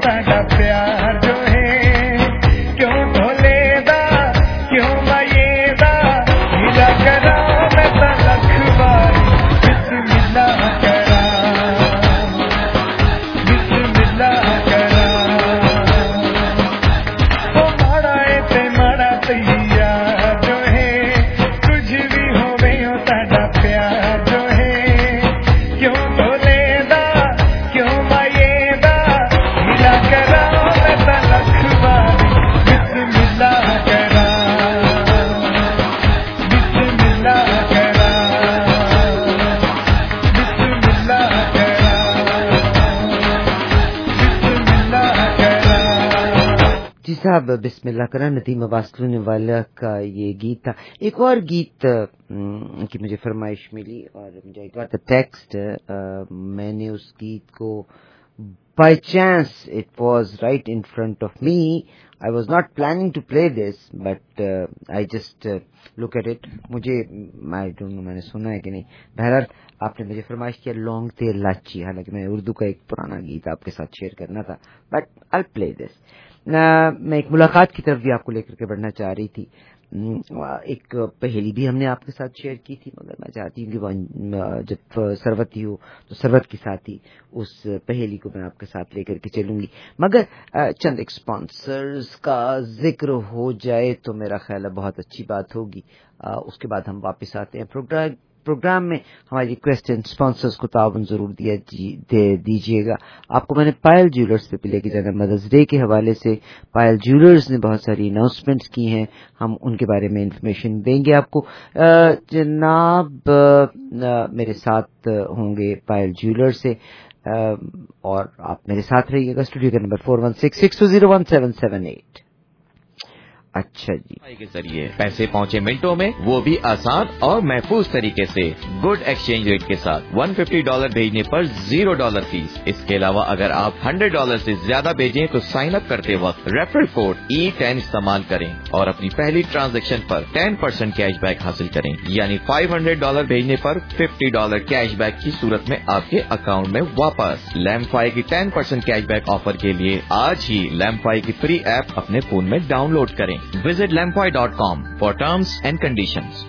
साडा प्यार जो है क्यों ढोले दा क्यों माये दा मिला करा मैं ता लख बारी बिस्मिल्लाह करा बिस्मिल्लाह करा ओ माड़ा है ते माड़ा तैया जो है कुछ भी होवे हो साडा प्यार जो है क्यों ढोले दा क्यों माये दा मिला करा मैं ता लख बारी बिस्मिल्लाह करा बिस्मिल्लाह करा बिस्मिल्लाह करा बिस्मिल्लाह करा। जी साहब, बिस्मिल्लाह करा नदीम वासलून वाला का ये गीत था। एक और गीत की मुझे फरमाइश मिली और मुझे एक बार टेक्स्ट, मैंने उस गीत को by chance it was right in front of me, I was not planning to play this but I just look at it. मुझे आई डोंट नो मैंने सुना है कि नहीं। बहरहाल आपने मुझे फरमाइश किया लौंग तेल लाची, हालांकि मैं उर्दू का एक पुराना गीत आपके साथ शेयर करना था, बट आई प्ले दिस। मैं एक मुलाकात की तरफ भी आपको लेकर के बढ़ना चाह रही थी। एक पहेली भी हमने आपके साथ शेयर की थी, मगर मैं चाहती हूँ कि जब सरवत ही हो तो सरवत के साथ ही उस पहेली को मैं आपके साथ लेकर के चलूंगी। मगर चंद एक स्पॉन्सर्स का जिक्र हो जाए तो मेरा ख्याल है बहुत अच्छी बात होगी। उसके बाद हम वापस आते हैं प्रोग्राम में। हमारी रिक्वेस्ट है स्पॉन्सर्स को ताउन जरूर दीजिएगा। आपको मैंने पायल ज्वेलर्स पे लेके जाना मदर्स डे के हवाले से। पायल ज्वेलर्स ने बहुत सारी अनाउंसमेंट्स की हैं, हम उनके बारे में इंफॉर्मेशन देंगे आपको। जनाब मेरे साथ होंगे पायल ज्वेलर्स से, और आप मेरे साथ रहिएगा। स्टूडियो का नंबर 4166201778। अच्छा जी, के जरिए पैसे पहुंचे मिनटों में, वो भी आसान और महफूज तरीके से, गुड एक्सचेंज रेट के साथ। $150 भेजने पर $0 फीस। इसके अलावा अगर आप $100 से ज्यादा भेजें तो साइन अप करते वक्त रेफरल कोड E10 इस्तेमाल करें और अपनी पहली ट्रांजैक्शन पर 10% कैशबैक हासिल करें। यानी $500 भेजने पर $50 कैशबैक की सूरत में आपके अकाउंट में वापस। लैम्फाई की 10% कैशबैक ऑफर के लिए आज ही लैम्फाई की फ्री ऐप अपने फोन में डाउनलोड करें। Visit lamphoi.com for terms and conditions.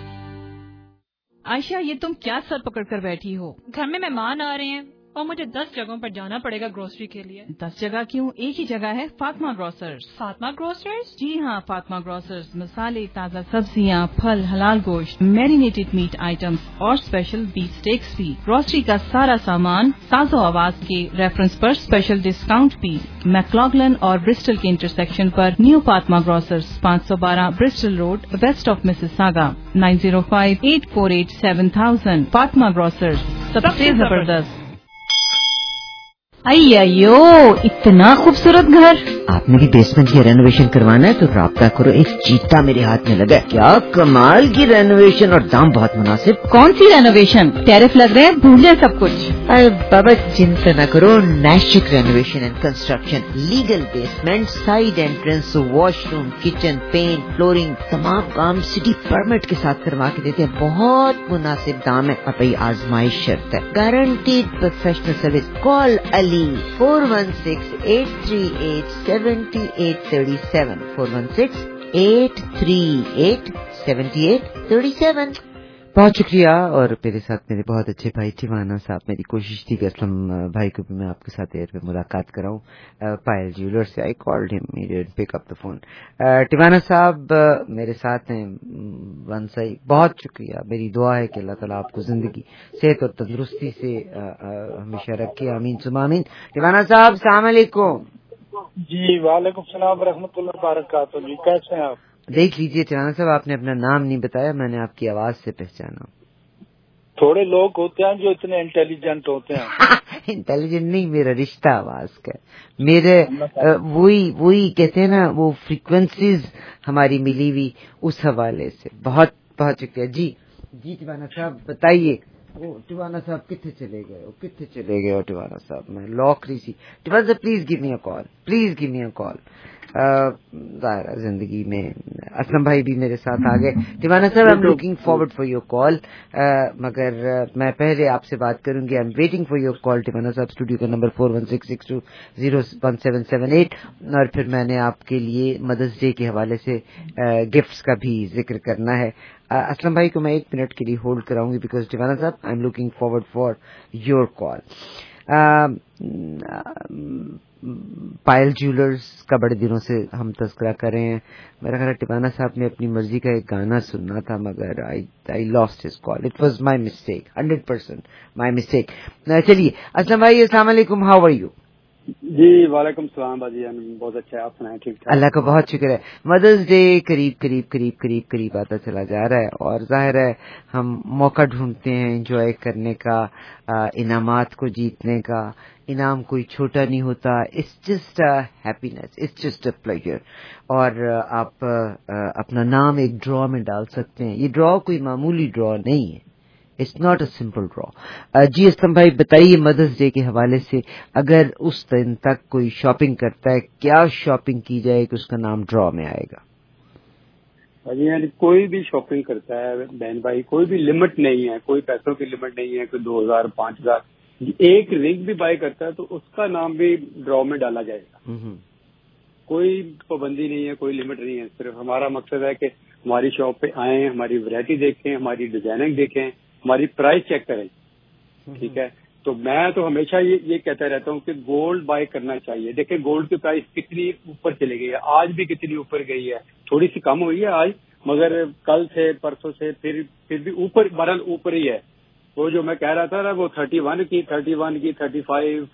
Ayesha, ये तुम क्या सर पकड़ कर बैठी हो? घर में मेहमान आ रहे हैं और मुझे 10 जगहों पर जाना पड़ेगा ग्रोसरी के लिए। 10 जगह क्यों? एक ही जगह है, फातिमा ग्रोसर्स। फातिमा ग्रोसर्स? जी हाँ, फातिमा ग्रोसर्स मसाले, ताज़ा सब्जियाँ, फल, हलाल गोश्त, मैरिनेटेड मीट आइटम्स और स्पेशल बीफ स्टेक्स भी। ग्रोसरी का सारा सामान साजो आवाज के रेफरेंस पर स्पेशल डिस्काउंट भी। मैक्लॉगलन और ब्रिस्टल के इंटरसेक्शन पर new Fatima grocers, 512 Bristol road, west of Mississauga, 9058487000। Fatima grocers, सबसे जबरदस्त। अय्यो, इतना खूबसूरत घर। आपने भी बेसमेंट की रेनोवेशन करवाना है तो राब्ता करो, एक चीता मेरे हाथ में लगा। क्या कमाल की रेनोवेशन और दाम बहुत मुनासिब। कौन सी रेनोवेशन? टैरिफ लग रहे हैं, भूलिए सब कुछ। अरे बाबा चिंता न करो, नैशिक renovation and construction, legal basement, side entrance, washroom, kitchen, paint, flooring, तमाम काम सिटी परमिट के साथ करवा के देते हैं। बहुत मुनासिब दाम है और भाई आजमाइश शर्त है, guaranteed professional service. Call Ali 416-838-7837 416-838-7837। बहुत शुक्रिया। और मेरे साथ मेरे बहुत अच्छे भाई टिवाना साहब, मेरी कोशिश थी कि असलम भाई को भी मैं आपके साथ एयर पे मुलाकात कराऊं। पायल ज्वेलर से I called him, he didn't pick up the phone. Tiwana साहब मेरे साथ हैं वंसाई, बहुत शुक्रिया। मेरी दुआ है कि अल्लाह ताला आपको जिंदगी, सेहत और तंदुरुस्ती से हमेशा रखे, आमीन सुमा आमीन। टिवाना साहब अस्सलाम वालेकुम। जी वालेकुम सलाम रहमतुल्लाह बरकातहू। जी कैसे हैं आप? देख लीजिए टिवाना साहब, आपने अपना नाम नहीं बताया, मैंने आपकी आवाज से पहचाना। थोड़े लोग होते हैं जो इतने इंटेलिजेंट होते हैं। इंटेलिजेंट नहीं, मेरा रिश्ता आवाज का, मेरे वही कहते हैं ना, वो फ्रीक्वेंसीज हमारी मिली हुई, उस हवाले से बहुत बहुत शुक्रिया। जी टिवाना साहब बताइए। टिवाना साहब कितने चले गए? टिवाना साहब मैं लॉक रही थी। टिवाना साहब please give me a call, زندگی میں اسلم بھائی بھی میرے ساتھ آ گئے. ٹیوانا صاحب I am looking forward for your call, مگر میں پہلے آپ سے بات کروں گی. I am waiting for your call Tiwana صاحب. اسٹوڈیو کا نمبر 4166201778, اور پھر میں نے آپ کے لیے مدرس ڈے کے حوالے سے گفٹس کا بھی ذکر کرنا ہے. اسلم بھائی کو میں 1 منٹ کے لیے ہولڈ کراؤں گی بیکاز ٹیوانا صاحب I am looking forward for your call. Payal jewellers کا بڑے دنوں سے ہم تذکرہ کر رہے ہیں. میرا خیال ہے ٹیوانا صاحب نے اپنی مرضی کا ایک گانا سننا تھا مگر I lost his call. It was my mistake, 100% my mistake. چلیے اسلم بھائی, السلام علیکم, ہاؤ آر یو؟ جی وعلیکم السلام باجی, بہت اچھا ہے, آپ سنائیں؟ ٹھیک ٹھاک, اللہ کا بہت شکر ہے. مدرس ڈے قریب آتا چلا جا رہا ہے, اور ظاہر ہے ہم موقع ڈھونڈتے ہیں انجوائے کرنے کا, انعامات کو جیتنے کا. انعام کوئی چھوٹا نہیں ہوتا, it's just a happiness, it's just a pleasure. اور آپ اپنا نام ایک ڈرا میں ڈال سکتے ہیں. یہ ڈرا کوئی معمولی ڈرا نہیں ہے, it's not a simple draw. جی اسلم بھائی بتائیے, مدرس ڈے کے حوالے سے اگر اس دن تک کوئی شاپنگ کرتا ہے, کیا شاپنگ کی جائے کہ اس کا نام ڈرا میں آئے گا؟ باجی یعنی کوئی بھی شاپنگ کرتا ہے بہن بھائی, کوئی بھی لمٹ نہیں ہے, کوئی پیسوں کی لمٹ نہیں ہے, کوئی 2000 5000, ایک رنگ بھی بائی کرتا ہے تو اس کا نام بھی ڈرا میں ڈالا جائے گا. کوئی پابندی نہیں ہے, کوئی لمٹ نہیں ہے. صرف ہمارا مقصد ہے کہ ہماری شاپ پہ آئیں, ہماری ویرائٹی دیکھیں, ہماری ڈیزائننگ دیکھیں, ہماری پرائز چیک کریں. ٹھیک ہے, تو میں تو ہمیشہ یہ کہتا رہتا ہوں کہ گولڈ بائی کرنا چاہیے. دیکھیں گولڈ کی پرائز کتنی اوپر چلی گئی ہے, آج بھی کتنی اوپر گئی ہے, تھوڑی سی کم ہوئی ہے آج, مگر کل سے پرسوں سے پھر بھی اوپر, بہرحال اوپر ہی ہے. وہ جو میں کہہ رہا تھا نا, وہ 31 کی 35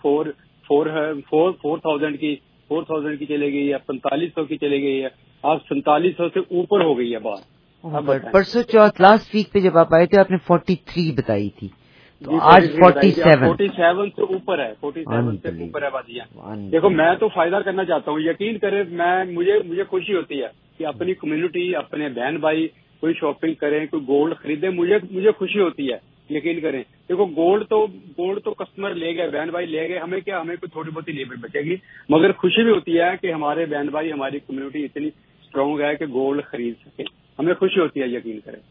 4000 کی 4000 کی چلے گئی ہے, 4500 کی چلے گئی ہے, آج 4700 سے اوپر ہو گئی ہے بات. پرسوں چوتھ لاسٹ ویک پہ جب آپ آئے تھے آپ نے 43 بتائی تھی, تو آج 47 سے اوپر ہے, 47 سے اوپر ہے بازیاں. دیکھو میں تو فائدہ کرنا چاہتا ہوں, یقین کرے مجھے خوشی ہوتی ہے کہ اپنی کمیونٹی, اپنے بہن بھائی کوئی شاپنگ کریں, کوئی گولڈ خریدیں, مجھے خوشی ہوتی ہے. یقین کریں, دیکھو گولڈ تو کسٹمر لے گئے, بہن بھائی لے گئے, ہمیں کیا, ہمیں کوئی تھوڑی بہت لیبر بچے گی, مگر خوشی بھی ہوتی ہے کہ ہمارے بہن بھائی, ہماری کمیونٹی اتنی اسٹرانگ ہے کہ گولڈ خرید سکے. ہمیں خوشی ہوتی ہے, یقین کریں.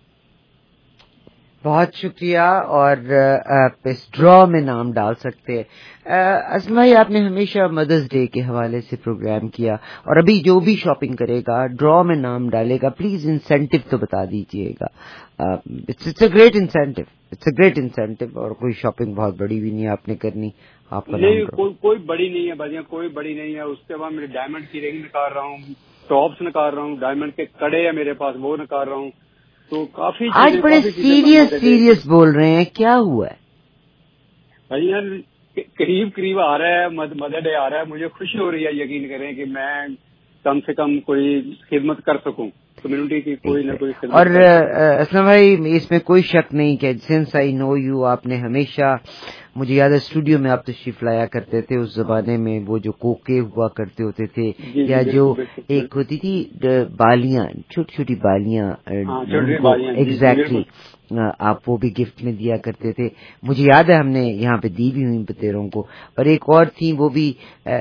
بہت شکریہ. اور اس ڈرا میں نام ڈال سکتے ہیں. اسلم بھائی آپ نے ہمیشہ مدرس ڈے کے حوالے سے پروگرام کیا, اور ابھی جو بھی شاپنگ کرے گا ڈرا میں نام ڈالے گا, پلیز انسینٹیو تو بتا دیجیے گا. اٹس اے گریٹ انسینٹیو, اور کوئی شاپنگ بہت بڑی بھی نہیں آپ نے کرنی. آپ کا نہیں, کوئی بڑی نہیں ہے بھائیاں, کوئی بڑی نہیں ہے. اس کے بعد میں ڈائمنڈ کی رنگ نکال رہا ہوں, ٹاپس نکال رہا ہوں, ڈائمنڈ کے کڑے ہیں میرے پاس, وہ نکال رہا ہوں. تو کافی آج بڑے سیریس بول رہے ہیں, کیا ہوا ہے بھائی؟ قریب آ رہا ہے, مدر ڈے آ رہا ہے, مجھے خوشی ہو رہی ہے. یقین کریں کہ میں کم سے کم کوئی خدمت کر سکوں کمیونٹی کی, کوئی نہ کوئی خدمت. اور اسلم بھائی اس میں کوئی شک نہیں کہ سنس آئی نو یو, آپ نے ہمیشہ, مجھے یاد ہے اسٹوڈیو میں آپ تشریف لایا کرتے تھے اس زمانے میں, وہ جو کوکے ہوا کرتے ہوتے تھے, یا جو ایک ہوتی تھی بالیاں, چھوٹی چھوٹی بالیاں, ایگزیکٹلی, آپ وہ بھی گفٹ میں دیا کرتے تھے. مجھے یاد ہے ہم نے یہاں پہ دی بھی ہوئی بتیروں کو. اور ایک اور تھی, وہ بھی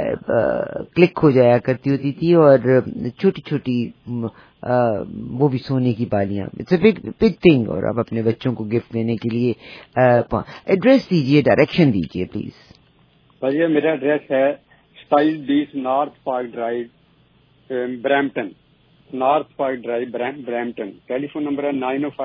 کلک ہو جایا کرتی ہوتی تھی, اور چھوٹی چھوٹی وہ بھی سونے کی بالیاں. It's a big thing. اور آپ اپنے بچوں کو گفٹ دینے کے لیے ایڈریس دیجیے, ڈائریکشن دیجیے پلیز. بھائی میرا ایڈریس ہے 2720 North Park Drive, Brampton, North Park Drive, Brampton. Telephone number ہے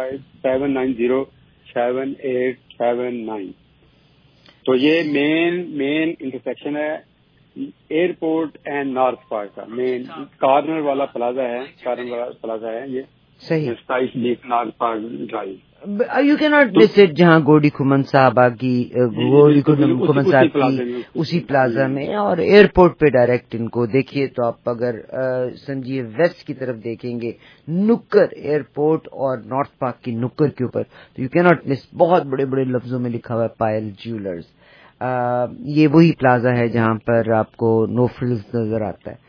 9057907879. تو یہ مین انٹرسیکشن ہے ایئرپورٹ اینڈ نارتھ پارک کا, مین کارنر والا پلازا ہے, یہ صحیح 2720 نارتھ پارک ڈرائیو. یو کی ناٹ مس اٹ, جہاں گوڈی کھمن صاحبہ کی کھمن صاحب کی اسی پلازا میں, اور ایئرپورٹ پہ ڈائریکٹ ان کو دیکھیے. تو آپ اگر سنجیو ویسٹ کی طرف دیکھیں گے, نکر ایئرپورٹ اور نارتھ پارک کی نکر کے اوپر, تو یو کی ناٹ مس, بہت بڑے بڑے لفظوں میں لکھا ہوا ہے پائل جیولرز. یہ وہی پلازا ہے جہاں پر آپ کو نو فلز نظر آتا ہے.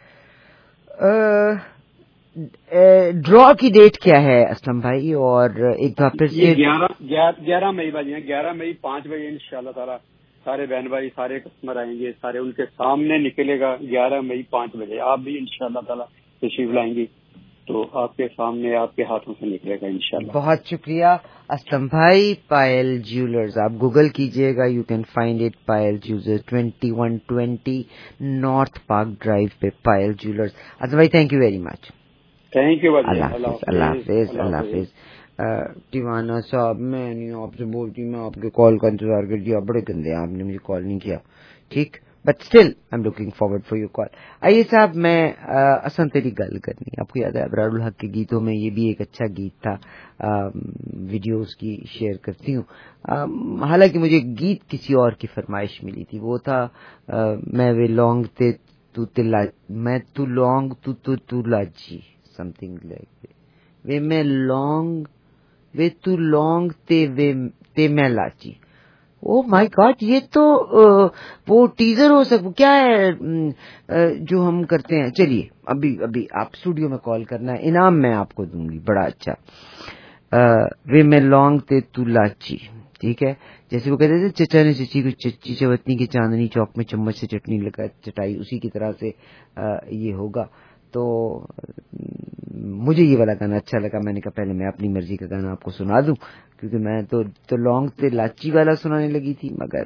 ڈرا کی ڈیٹ کیا ہے اسلم بھائی؟ اور ایک بار پھر سے 11 مئی بجے 11 مئی 5 بجے انشاءاللہ تعالی سارے بہن بھائی سارے کسٹمر آئیں گے, سارے ان کے سامنے نکلے گا 11 مئی 5 بجے. آپ بھی انشاءاللہ تعالی تشریف لائیں گی تو آپ کے سامنے آپ کے ہاتھوں سے نکلے گا انشاءاللہ. بہت شکریہ اسلم بھائی. پائل جیولرز آپ گوگل کیجئے گا, you can find it. Payal jewellers 2120 North Park Drive پہ پائل جیولرز. اسلم بھائی thank you very much. Thank you. اللہ حافظ. اللہ حافظ. اللہ حافظ. ٹیوانا صاحب میں نہیں آپ سے بولتی, میں آپ کے کال کا انتظار کر دیا. بڑے گندے آپ نے مجھے کال نہیں کیا. ٹھیک, but still I am looking forward for your call. آئیے صاحب, میں اصل تیری گل کرنی, آپ کو یاد ہے ابرار الحق کے گیتوں میں یہ بھی ایک اچھا گیت تھا, ویڈیوز کی شیئر کرتی ہوں. حالانکہ مجھے گیت کسی اور کی فرمائش ملی تھی, وہ تھا میں وے لانگ تے تو تلا, میں تو لانگ تو لاجی, سم تھنگ لائک وے میں لانگ وے تو لانگ تے میں لاچی. او مائی گاڈ, یہ تو وہ ٹیزر ہو سکتا کیا ہے جو ہم کرتے ہیں. چلیے ابھی آپ اسٹوڈیو میں کال کرنا ہے, انعام میں آپ کو دوں گی بڑا اچھا. وے میں لانگ تے تو لاچی, ٹھیک ہے. جیسے وہ کہتے تھے چچا نے چچی کو چچی چوتنی کی چاندنی چوک میں چمچ سے چٹنی لگا چٹائی, اسی کی طرح سے یہ ہوگا. تو مجھے یہ والا گانا اچھا لگا, میں نے کہا پہلے میں اپنی مرضی کا گانا آپ کو سنا دوں, کیونکہ میں تو لانگ تے لاچی والا سنانے لگی تھی, مگر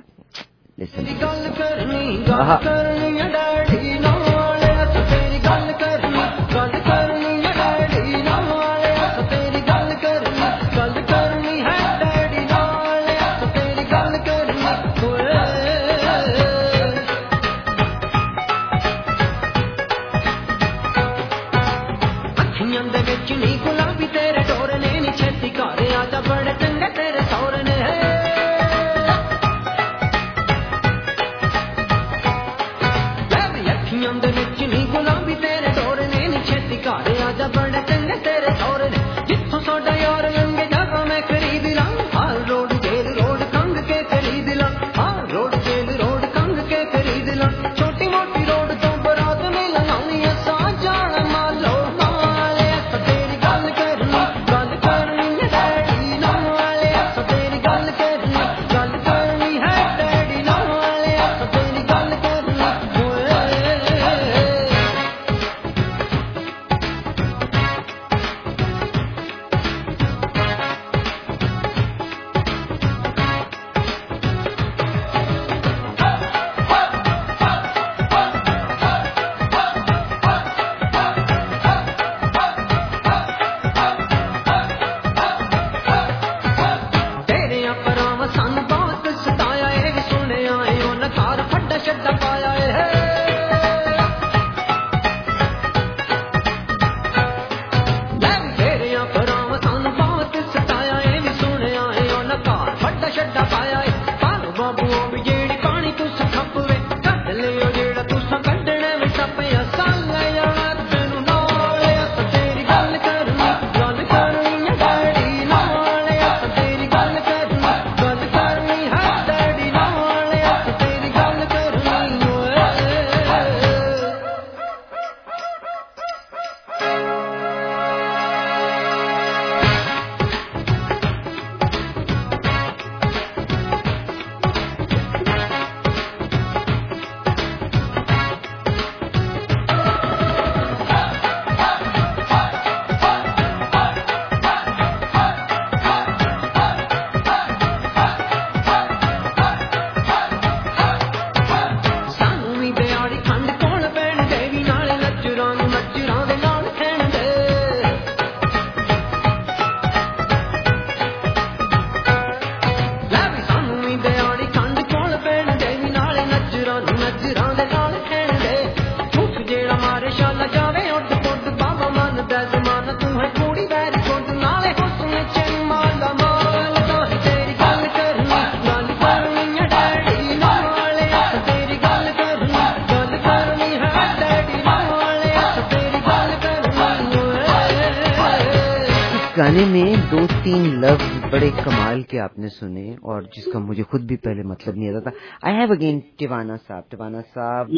گانے میں 2-3 لفظ بڑے کمال کے آپ نے سنے, اور جس کا مجھے خود بھی پہلے مطلب نہیں آتا تھا. آئی ہیو اگین ٹیوانا صاحب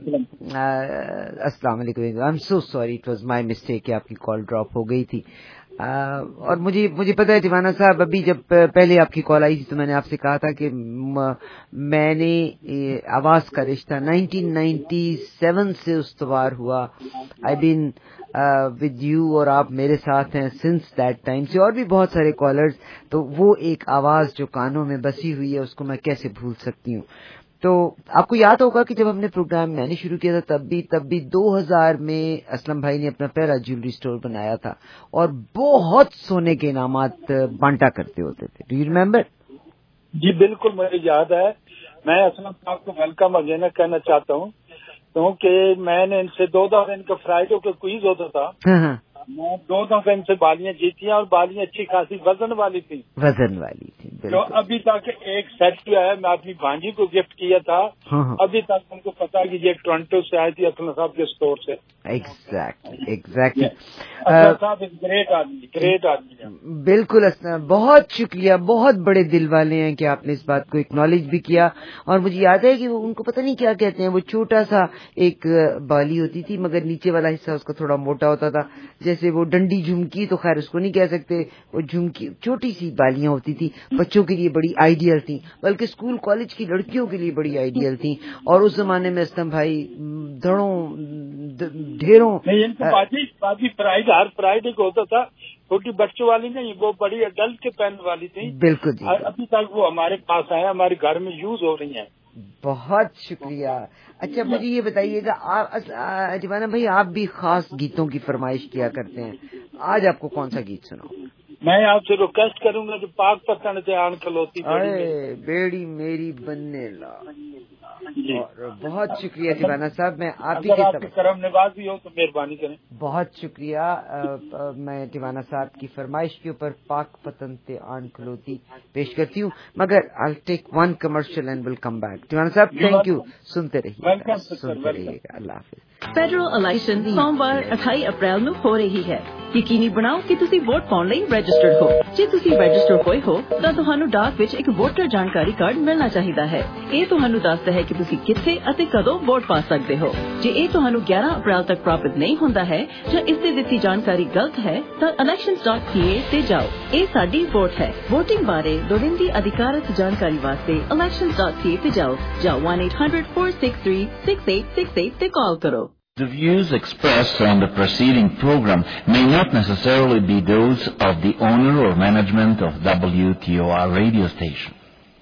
السلام علیکم. I am so sorry, it was my mistake کہ آپ کی کال ڈراپ ہو گئی تھی. اور مجھے پتا ہے دیوانہ صاحب، ابھی جب پہلے آپ کی کال آئی تھی تو میں نے آپ سے کہا تھا کہ میں نے آواز کا رشتہ 1997 سے استوار ہوا. آئی بین ود یو، اور آپ میرے ساتھ ہیں سنس دیٹ ٹائم سے، اور بھی بہت سارے کالرز. تو وہ ایک آواز جو کانوں میں بسی ہوئی ہے اس کو میں کیسے بھول سکتی ہوں. تو آپ کو یاد ہوگا کہ جب ہم نے پروگرام میں نے شروع کیا تھا تب بھی 2000 میں اسلم بھائی نے اپنا پہلا جیولری اسٹور بنایا تھا اور بہت سونے کے انعامات بانٹا کرتے ہوتے تھے. Do you remember? جی بالکل مجھے یاد ہے. میں اسلم صاحب کو ویلکم اگین کہنا چاہتا ہوں کیونکہ میں نے ان سے 2 دفعہ ان کا فرائیڈے کو کوئز ہوتا تھا. میں 2 دفعہ ان سے بالیاں جیتی ہیں اور بالیاں اچھی خاصی وزن والی تھی. تو ابھی تک ایک سیٹ جو ہے میں اپنی بھانجی کو گفٹ کیا تھا. ابھی تک ان کو پتا ہے کہ یہ ٹورنٹو سے آئی تھی اسلم صاحب کے اسٹور سے. ایگزیکٹلی. اسلم صاحب گریٹ آدمی. بالکل اسلم، بہت شکریہ، بہت بڑے دل والے ہیں کہ آپ نے اس بات کو اکنالج بھی کیا. اور مجھے یاد ہے کہ ان کو پتہ نہیں کیا کہتے ہیں، وہ چھوٹا سا ایک بالی ہوتی تھی مگر نیچے والا حصہ اس کا تھوڑا موٹا ہوتا تھا، جیسے وہ ڈنڈی جھمکی، تو خیر اس کو نہیں کہہ سکتے، وہ جھمکی چھوٹی سی بالیاں ہوتی تھی. بچوں کے لیے بڑی آئیڈیل تھیں، بلکہ اسکول کالج کی لڑکیوں کے لیے بڑی آئیڈیل تھیں. اور اس زمانے میں اسلم بھائی ڈھیروں باجی ہر فرائیڈے کو ہوتا تھا. چھوٹی بچوں والی نہیں، وہ بڑی اڈلٹ کے پہن والی تھی. بالکل جی. ابھی تک وہ ہمارے پاس آئے، ہمارے گھر میں یوز ہو رہی ہیں. بہت شکریہ. اچھا مجھے یہ بتائیے گا دیوانہ بھائی، آپ بھی خاص گیتوں کی فرمائش کیا کرتے ہیں، آج آپ کو کون سا گیت سناؤں؟ میں آپ سے ریکویسٹ کروں گا کہ پاک پتن سے آن کھلوتی بیڑی میری بننے لا. اور بہت شکریہ دیوانہ صاحب. میں آپ ہی کی کرم نوازی ہو تو مہربانی کریں. بہت شکریہ. میں دیوانہ صاحب کی فرمائش کے اوپر پاک پتن تے آن کھلوتی پیش کرتی ہوں، مگر I'll take one commercial and will come back. دیوانہ صاحب تھینک یو. سنتے رہیے گا. اللہ حافظ. فیڈرل الیکشن سوموار 28 اپریل ਨੂੰ ਹੋ ਰਹੀ ਹੈ. ਯਕੀਨੀ ਬਣਾਓ ਕਿ ਤੁਸੀਂ ਵੋਟ ਪਾਉਣ ਲਈ ਰਜਿਸਟਰਡ ਹੋ. ਜੇ ਤੁਸੀਂ ਰਜਿਸਟਰ ਹੋਏ ਹੋ ਤਾਂ ਤੁਹਾਨੂੰ ਡਾਕ ਵਿੱਚ ਇੱਕ ਵੋਟਰ ਜਾਣਕਾਰੀ ਕਾਰਡ ਮਿਲਣਾ ਚਾਹੀਦਾ ਹੈ. ਇਹ ਤੁਹਾਨੂੰ ਦੱਸਦਾ ਹੈ ਕਿ ਤੁਸੀਂ ਕਿੱਥੇ ਅਤੇ ਕਦੋਂ ਵੋਟ ਪਾ ਸਕਦੇ ਹੋ. ਜੇ ਇਹ ਤੁਹਾਨੂੰ 11 ਅਪ੍ਰੈਲ ਤੱਕ ਪ੍ਰਾਪਤ ਨਹੀਂ ਹੁੰਦਾ ਹੈ ਜਾਂ ਇਸ ਤੇ ਦਿੱਤੀ ਜਾਣਕਾਰੀ ਗਲਤ ਹੈ ਤਾਂ elections.ca ਤੇ ਜਾਓ. ਇਹ ਸਾਡੀ ਵੋਟ ਹੈ. VOTING ਬਾਰੇ ਲੋੜੀਂਦੀ ਅਧਿਕਾਰਤ ਜਾਣਕਾਰੀ ਵਾਸਤੇ elections.ca ਤੇ ਜਾਓ ਜਾਂ 1-800-463-6868 ਤੇ ਕਾਲ ਕਰੋ. The views expressed on the preceding program may not necessarily be those of the owner or management of WTOR radio station.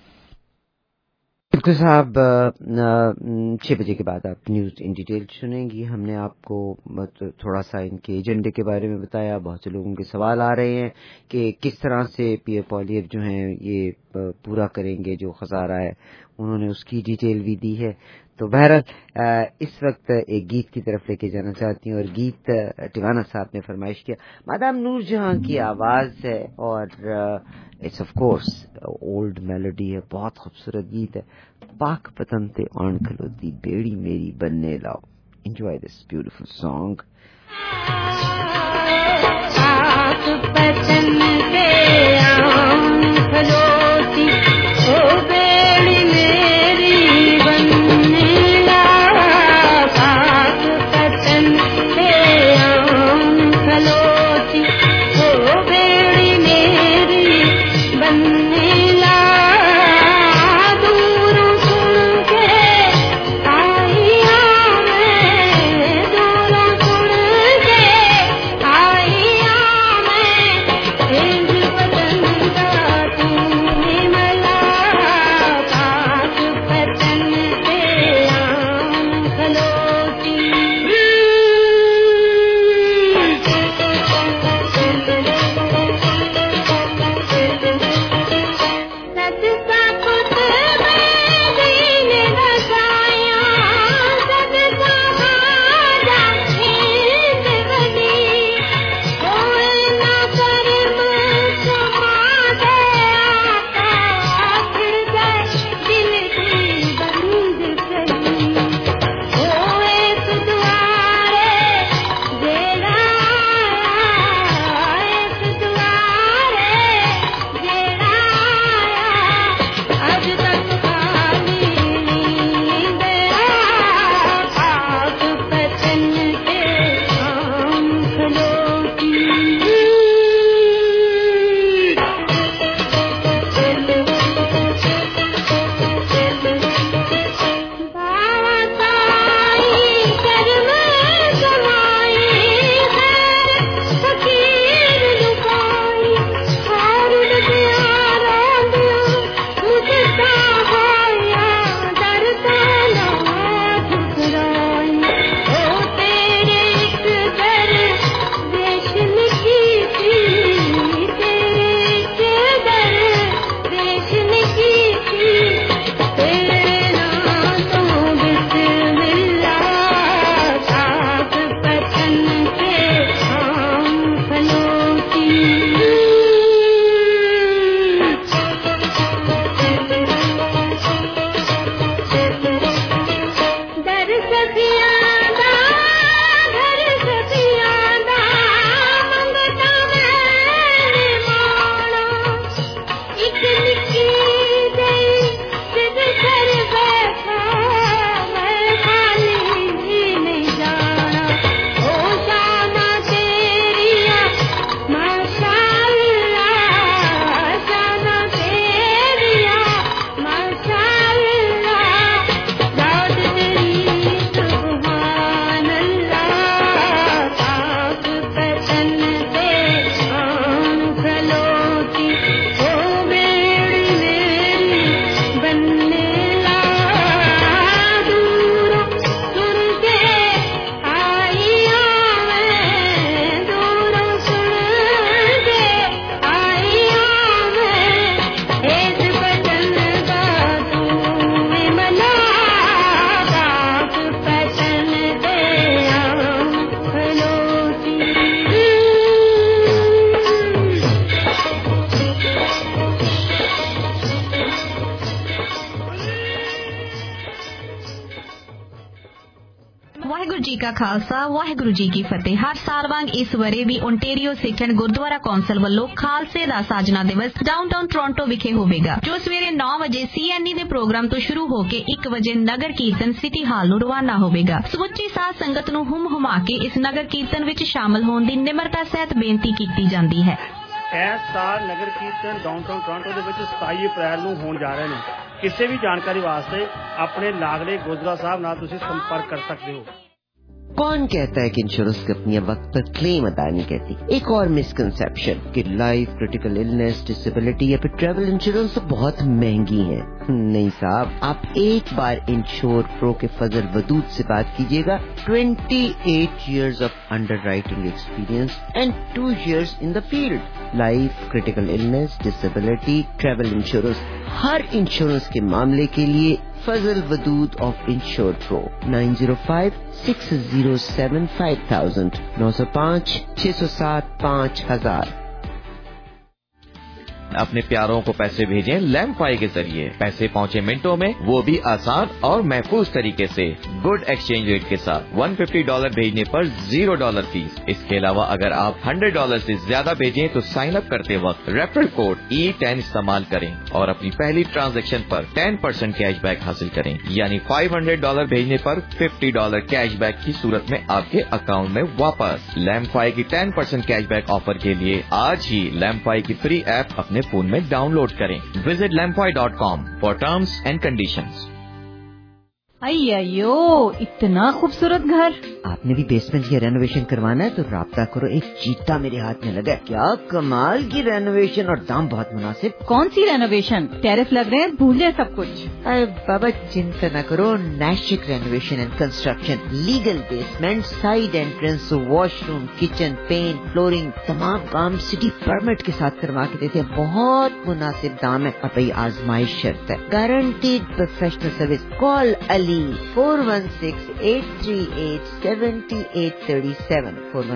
بالکل صاحب، 6 بجے کے بعد آپ نیوز ان ڈیٹیل سنیں گی. ہم نے آپ کو تھوڑا سا ان کے ایجنڈے کے بارے میں بتایا. بہت سے لوگوں کے سوال آ رہے ہیں کہ کس طرح سے پیئر پولیو جو ہیں یہ پورا کریں گے جو خسارہ ہے. انہوں نے اس کی ڈیٹیل بھی دی ہے. تو بہرحال اس وقت ایک گیت کی طرف لے کے جانا چاہتی ہوں، اور گیت دیوانہ صاحب نے فرمائش کیا. مادام نور جہاں کی آواز ہے اور it's of course old melody ہے. بہت خوبصورت گیت ہے. پاک پتن تے آن کھلوتی بیڑی میری بننے لاؤ. Enjoy this beautiful song. Pakpattan تے آن کھلوتی او بیڑی میری بننے لاؤ. پاک پتن تے آن کھلوتی او بیڑی میری بننے का खालसा वाहिगुरू जी की फतेह। हर साल वांग इस वरे भी Ontario Sikh and Gurdwara Council ਵੱਲੋਂ ਖਾਲਸੇ ਦਾ ਸਾਜਨਾ ਦਿਵਸ ਡਾਊਨਟਾਊਨ ਟੋਰਾਂਟੋ ਵਿਖੇ ਹੋਵੇਗਾ, ਜੋ ਸਵੇਰੇ 9 ਵਜੇ CNE ਦੇ ਪ੍ਰੋਗਰਾਮ ਤੋਂ ਸ਼ੁਰੂ ਹੋ ਕੇ 1 ਵਜੇ ਨਗਰ ਕੀਰਤਨ ਸਿਟੀ ਹਾਲ ਨੂੰ ਰਵਾਨਾ ਹੋਵੇਗਾ। ਸਮੁੱਚੀ ਸਾਧ ਸੰਗਤ ਨੂੰ ਹੁਮ-ਹੁਮਾ ਕੇ ਇਸ ਨਗਰ ਕੀਰਤਨ ਵਿੱਚ ਸ਼ਾਮਲ ਹੋਣ ਦੀ ਨਿਮਰਤਾ ਸਹਿਤ ਬੇਨਤੀ ਕੀਤੀ ਜਾਂਦੀ ਹੈ। ਇਸ ਸਾਲ ਨਗਰ ਕੀਰਤਨ ਡਾਊਨਟਾਊਨ ਟੋਰਾਂਟੋ ਦੇ ਵਿੱਚ 27 ਅਪ੍ਰੈਲ ਨੂੰ ਹੋਣ ਜਾ ਰਹੇ ਨੇ। ਕਿਸੇ ਵੀ ਜਾਣਕਾਰੀ ਵਾਸਤੇ ਆਪਣੇ ਲਾਗਲੇ ਗੁਰਦੁਆਰਾ ਸਾਹਿਬ ਨਾਲ ਤੁਸੀਂ ਸੰਪਰਕ ਕਰ ਸਕਦੇ ਹੋ। कौन कहता है कि इंश्योरेंस कंपनियां वक्त पर क्लेम अदा नहीं करती? एक और मिसकंसेप्शन कि लाइफ, क्रिटिकल इलनेस, डिसेबिलिटी या फिर ट्रैवल इंश्योरेंस तो बहुत महंगी है। नहीं साहब, आप एक बार इंश्योर प्रो के फजल वदूद से बात कीजिएगा। 28 years of underwriting experience and 2 years in the field। Life, critical illness, disability, travel insurance, हर इंश्योरेंस के मामले के लिए Fazal Wadood of Insure Pro 905-607-5000 905-607-5000। अपने प्यारों को पैसे भेजें लैम्फाई के जरिए। पैसे पहुंचे मिनटों में, वो भी आसान और महफूज तरीके से, गुड एक्सचेंज रेट के साथ। $150 भेजने पर $0 फीस। इसके अलावा अगर आप $100 से ज्यादा भेजें तो साइन अप करते वक्त रेफरल कोड E10 इस्तेमाल करें और अपनी पहली ट्रांजैक्शन पर 10% कैशबैक हासिल करें। यानी $500 भेजने पर $50 कैशबैक की सूरत में आपके अकाउंट में वापस। लैम्फाई की 10% कैशबैक ऑफर के लिए आज ही लैम्फाई की फ्री ऐप अपने फोन में डाउनलोड करें। Visit lampfy.com for terms and conditions. अय्यो, इतना खूबसूरत घर। आपने भी बेसमेंट की रेनोवेशन करवाना है तो राब्ता करो, एक चीता मेरे हाथ में लगा है। क्या कमाल की रेनोवेशन और दाम बहुत मुनासिब। कौन सी रेनोवेशन? टेरिफ लग रहे हैं, भूलिए सब कुछ। अरे बाबा चिंता न करो, नैशिक renovation and construction, legal basement, side entrance, washroom, kitchen, paint, flooring, तमाम काम सिटी परमिट के साथ करवा के देते हैं। बहुत मुनासिब दाम है और भाई आजमाइश शर्त है, guaranteed professional service. Call Ali 416-838-7837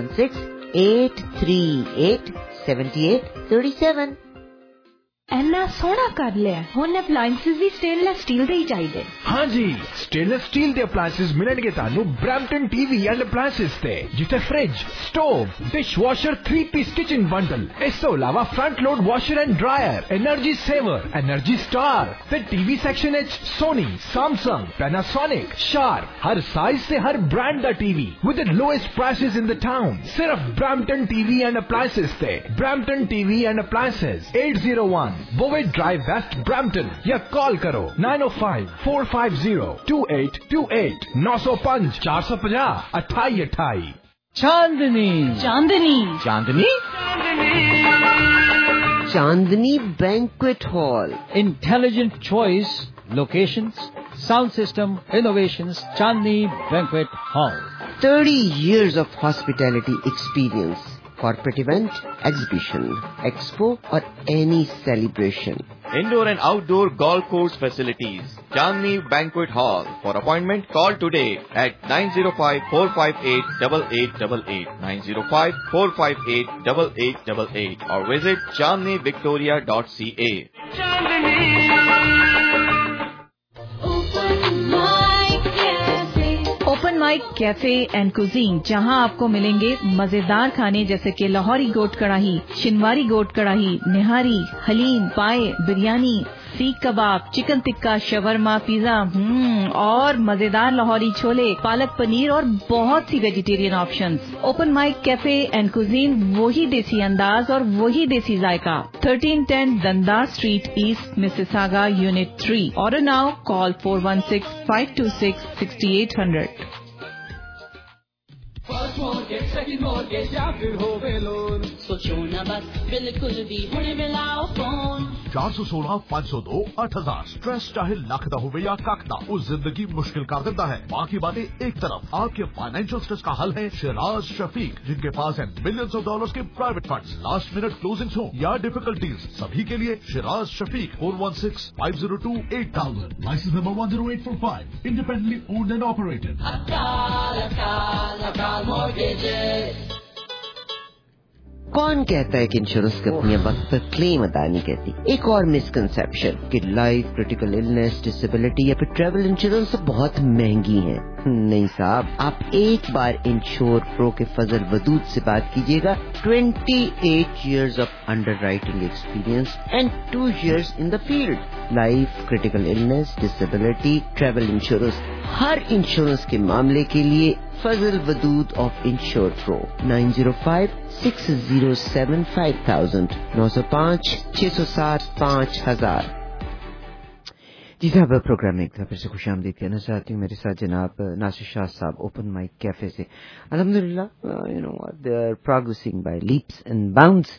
416-838-7837। ਇੰਨਾ ਸੋਹਣਾ ਕਰ ਲਿਆ। ਹੁਣ ਅਪਲਾਈਐਂਸਿਸ ਵੀ ਸਟੇਨਲੈਸ ਸਟੀਲ ਦੇ ਹੀ ਚਾਹੀਦੇ। ਹਾਂਜੀ, ਸਟੇਨਲੈਸ ਸਟੀਲ ਦੇ ਅਪਲਾਈਐਂਸਿਸ ਮਿਲਣਗੇ ਤੁਹਾਨੂੰ ਬ੍ਰੈਂਪਟਨ ਟੀਵੀ ਐਂਡ ਅਪਲਾਈਐਂਸਿਸ ਤੇ, ਜਿੱਥੇ fridge, stove, dishwasher, 3-piece kitchen bundle, ਇਸ ਤੋਂ ਇਲਾਵਾ front load washer and dryer, energy saver, energy star ਤੇ ਟੀਵੀ ਸੈਕਸ਼ਨ ਵਿੱਚ ਸੋਨੀ, ਸੈਮਸੰਗ, ਪੈਨਾਸੋਨਿਕ, ਸ਼ਾਰਪ, ਹਰ ਸਾਈਜ਼ ਤੇ ਹਰ ਬ੍ਰਾਂਡ ਦਾ TV with the lowest prices in the town. सिर्फ ब्रैम्पटन टीवी एंड अप्लायंसेस ते। Brampton TV and appliances 801 Bovaird Drive West Brampton, या call करो 905-450-2828 905-450-2828। Chandni Chandni Chandni Chandni banquet hall, intelligent choice, locations, sound system, innovations, Chandni banquet hall. 30 years of hospitality experience, corporate event, exhibition, expo or any celebration. Indoor and outdoor golf course facilities. Chandni Banquet Hall. For appointment, call today at 905-458-8888 905-458-8888 or visit chandnivictoria.ca. Open mic cafe and cuisine, जहां आपको मिलेंगे मजेदार खाने जैसे कि लाहौरी गोट कढ़ाई, शिनवारी गोट कढ़ाई, निहारी, haleem, paya, biryani, seekh kebab, chicken tikka, शवरमा, पिज्जा और मजेदार लाहौरी छोले, पालक पनीर और बहुत सी vegetarian options. Open mic cafe and cuisine, वही देसी अंदाज और वही देसी जायका। 1310 Dundas street east, Mississauga, unit 3। Order now, call 416-526-6800। First mortgage, second mortgage या फिर होवे लोन, सोचो ना बस बिल्कुल भी हुणे मिलाओ फोन। 416-502 8000। स्ट्रेस चाहे लख दा होवे या कख दा, वो जिंदगी मुश्किल कर देता है। बाकी बातें एक तरफ, आपके फाइनेंशियल स्ट्रेस का हल है शिराज शफीक, जिनके पास है मिलियंस ऑफ डॉलर्स के private funds. Last minute closings हो या डिफिकल्टीज, सभी के लिए Shiraz Shafiq. 416-502-8000। Licence number 10845। Independently owned and operated. कौन कहता है कि इंश्योरेंस कंपनियां वक्त पर क्लेम अदा नहीं करती? एक और मिसकंसेप्शन कि लाइफ, क्रिटिकल इलनेस, डिसेबिलिटी या फिर ट्रैवल इंश्योरेंस बहुत महंगी हैं। नहीं साहब, आप एक बार इंश्योर प्रो के फजल वदूद से बात कीजिएगा। 28 years of underwriting experience and 2 years in the field. Life, critical illness, disability, travel insurance, हर इंश्योरेंस के मामले के लिए Fazal Wadood of Insure Pro. 905-607-5000, 905-607-5000। जी साहब, प्रोग्राम में एक फिर से खुश आमदीद कहना चाहती हूँ। मेरे साथ जनाब नासिर शाह साहब ओपन माइक कैफे से। अल्हम्दुलिल्लाह, they are progressing by leaps and bounds.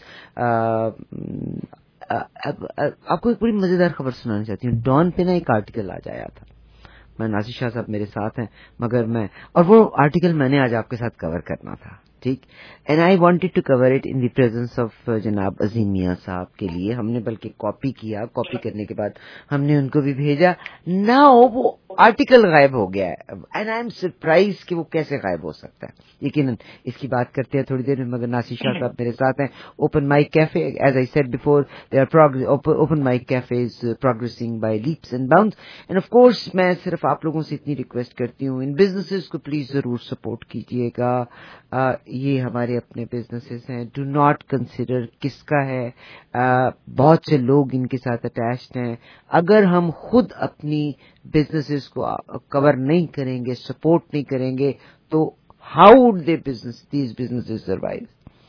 आपको एक बड़ी मजेदार खबर सुनाना चाहती हूँ। डॉन पे ना एक आर्टिकल आज आया था। मैं नासिर शाह साहब मेरे साथ हैं, मगर और वो आर्टिकल मैंने आज आपके साथ कवर करना था, ठीक। And I wanted to cover it in the presence of जनाब अजीम मियां साहब के लिए। हमने बल्कि कॉपी किया, कॉपी करने के बाद हमने उनको भी भेजा। नाउ वो आर्टिकल गायब हो गया है एंड आई एम सरप्राइज कि वो कैसे गायब हो सकता है। यकीनन इसकी बात करते हैं थोड़ी देर में, मगर नासिर शाह साहब मेरे साथ हैं। Open mic cafe, as I said before, they are open mic cafe is progressing by leaps and bounds. And of course मैं सिर्फ आप लोगों से इतनी रिक्वेस्ट करती हूँ, इन बिजनेसेस को प्लीज जरूर सपोर्ट कीजिएगा। ये हमारे अपने बिजनेसेस हैं, डू नॉट कंसिडर किसका है। बहुत से लोग इनके साथ अटैच्ड हैं। अगर हम खुद अपनी बिजनेसेस को कवर नहीं करेंगे, सपोर्ट नहीं करेंगे, तो how would they these businesses survive?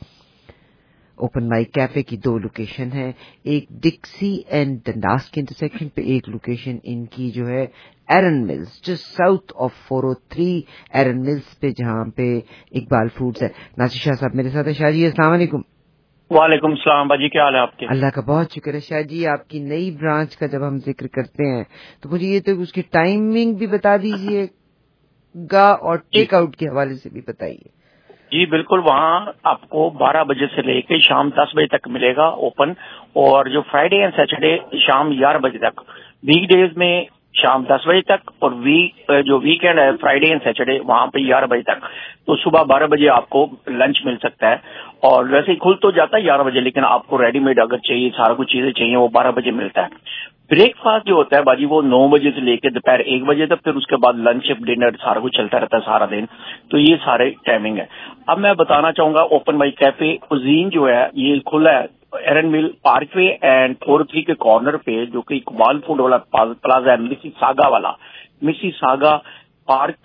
Open mic cafe की 2 लोकेशन है, एक डिक्सी एंड डंडास के इंटरसेक्शन पे, एक लोकेशन इनकी जो है Erin Mills, just south of 403 Erin Mills पे, जहां पे इकबाल फूड्स है। नासिर शाह साहब मेरे साथ है। शाह जी अस्सलाम वालेकुम। वालेकुम सलाम बाजी, क्या हाल है आपके? अल्लाह का बहुत शुक्र है। शाह जी, आपकी नई ब्रांच का जब हम जिक्र करते हैं तो मुझे ये तो उसकी टाइमिंग भी बता दीजिएगा और टेक आउट के हवाले से भी बताइए। जी बिल्कुल, वहाँ आपको 12 बजे से लेके शाम 10 बजे तक मिलेगा ओपन, और जो फ्राइडे एंड सैटरडे शाम 11 बजे तक, वीकडेज में शाम 10 बजे तक, और जो वीकेंड है फ्राइडे एंड सैटरडे वहाँ पे 11 बजे तक। तो सुबह 12 बजे आपको लंच मिल सकता है, और वैसे ही खुल तो जाता है 11 बजे, लेकिन आपको रेडीमेड अगर चाहिए, सारा कुछ चीजें चाहिए, वो 12 बजे मिलता है। ब्रेकफास्ट जो होता है बाजी वो 9 बजे से लेकर दोपहर 1 बजे तक, फिर उसके बाद लंच डिनर सारा कुछ चलता रहता है सारा दिन। तो ये सारे टाइमिंग है। अब मैं बताना चाहूंगा ओपन माइक कैफे कुजीन जो है ये खुला है एरन मिल पार्कवे एंड 403 के कॉर्नर पे, जो कि इकबाल फूड वाला प्लाजा है, मिसिसागा वाला, Mississauga Park,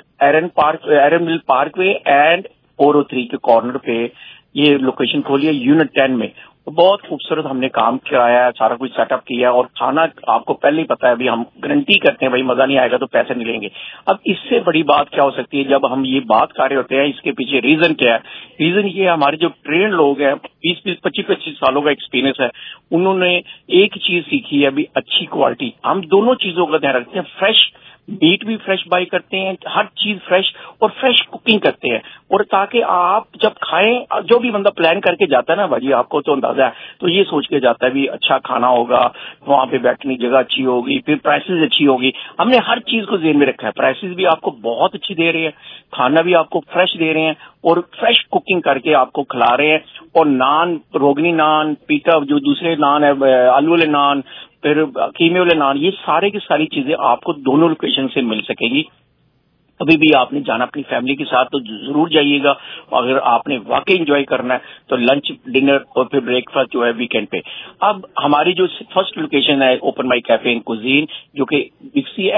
Erin Mill Parkway and 403 के कॉर्नर पे ये लोकेशन खोली है यूनिट 10 में। तो बहुत खूबसूरत हमने काम कराया है, सारा कुछ सेटअप किया है, और खाना आपको पहले ही पता है, अभी हम गारंटी करते हैं भाई मजा नहीं आएगा तो पैसे नहीं लेंगे। अब इससे बड़ी बात क्या हो सकती है? जब हम ये बात कर रहे होते हैं, इसके पीछे रीजन क्या है? रीजन ये है, हमारे जो ट्रेन लोग हैं, 20-25 सालों का एक्सपीरियंस है, उन्होंने एक चीज सीखी है अभी, अच्छी क्वालिटी। हम दोनों चीजों का ध्यान रखते हैं, फ्रेश मीट भी फ्रेश बाई करते हैं, हर चीज फ्रेश, और फ्रेश कुकिंग करते हैं, और ताकि आप जब खाएं, जो भी बंदा प्लान करके जाता है ना भाजी, आपको तो अंदाजा है, तो ये सोच के जाता है भी अच्छा खाना होगा, वहां पे बैठने की जगह अच्छी होगी, फिर प्राइसेस अच्छी होगी। हमने हर चीज को ध्यान में रखा है, प्राइसेस भी आपको बहुत अच्छी दे रहे हैं, खाना भी आपको फ्रेश दे रहे हैं, और फ्रेश कुकिंग करके आपको खिला रहे हैं। और नान, रोगनी नान, पीटा जो दूसरे नान है, आलू वाले नान, फिर कीमे वाले नान, ये सारे की सारी चीजें आपको दोनों लोकेशन से मिल सकेगी। کبھی بھی آپ نے جانا اپنی فیملی کے ساتھ تو ضرور جائیے گا. اگر آپ نے واقعی انجوائے کرنا ہے تو لنچ, ڈنر اور پھر بریک فاسٹ جو ہے ویکینڈ پہ. اب ہماری جو فرسٹ لوکیشن ہے open mic cafe and cuisine, جو کہ ڈکسی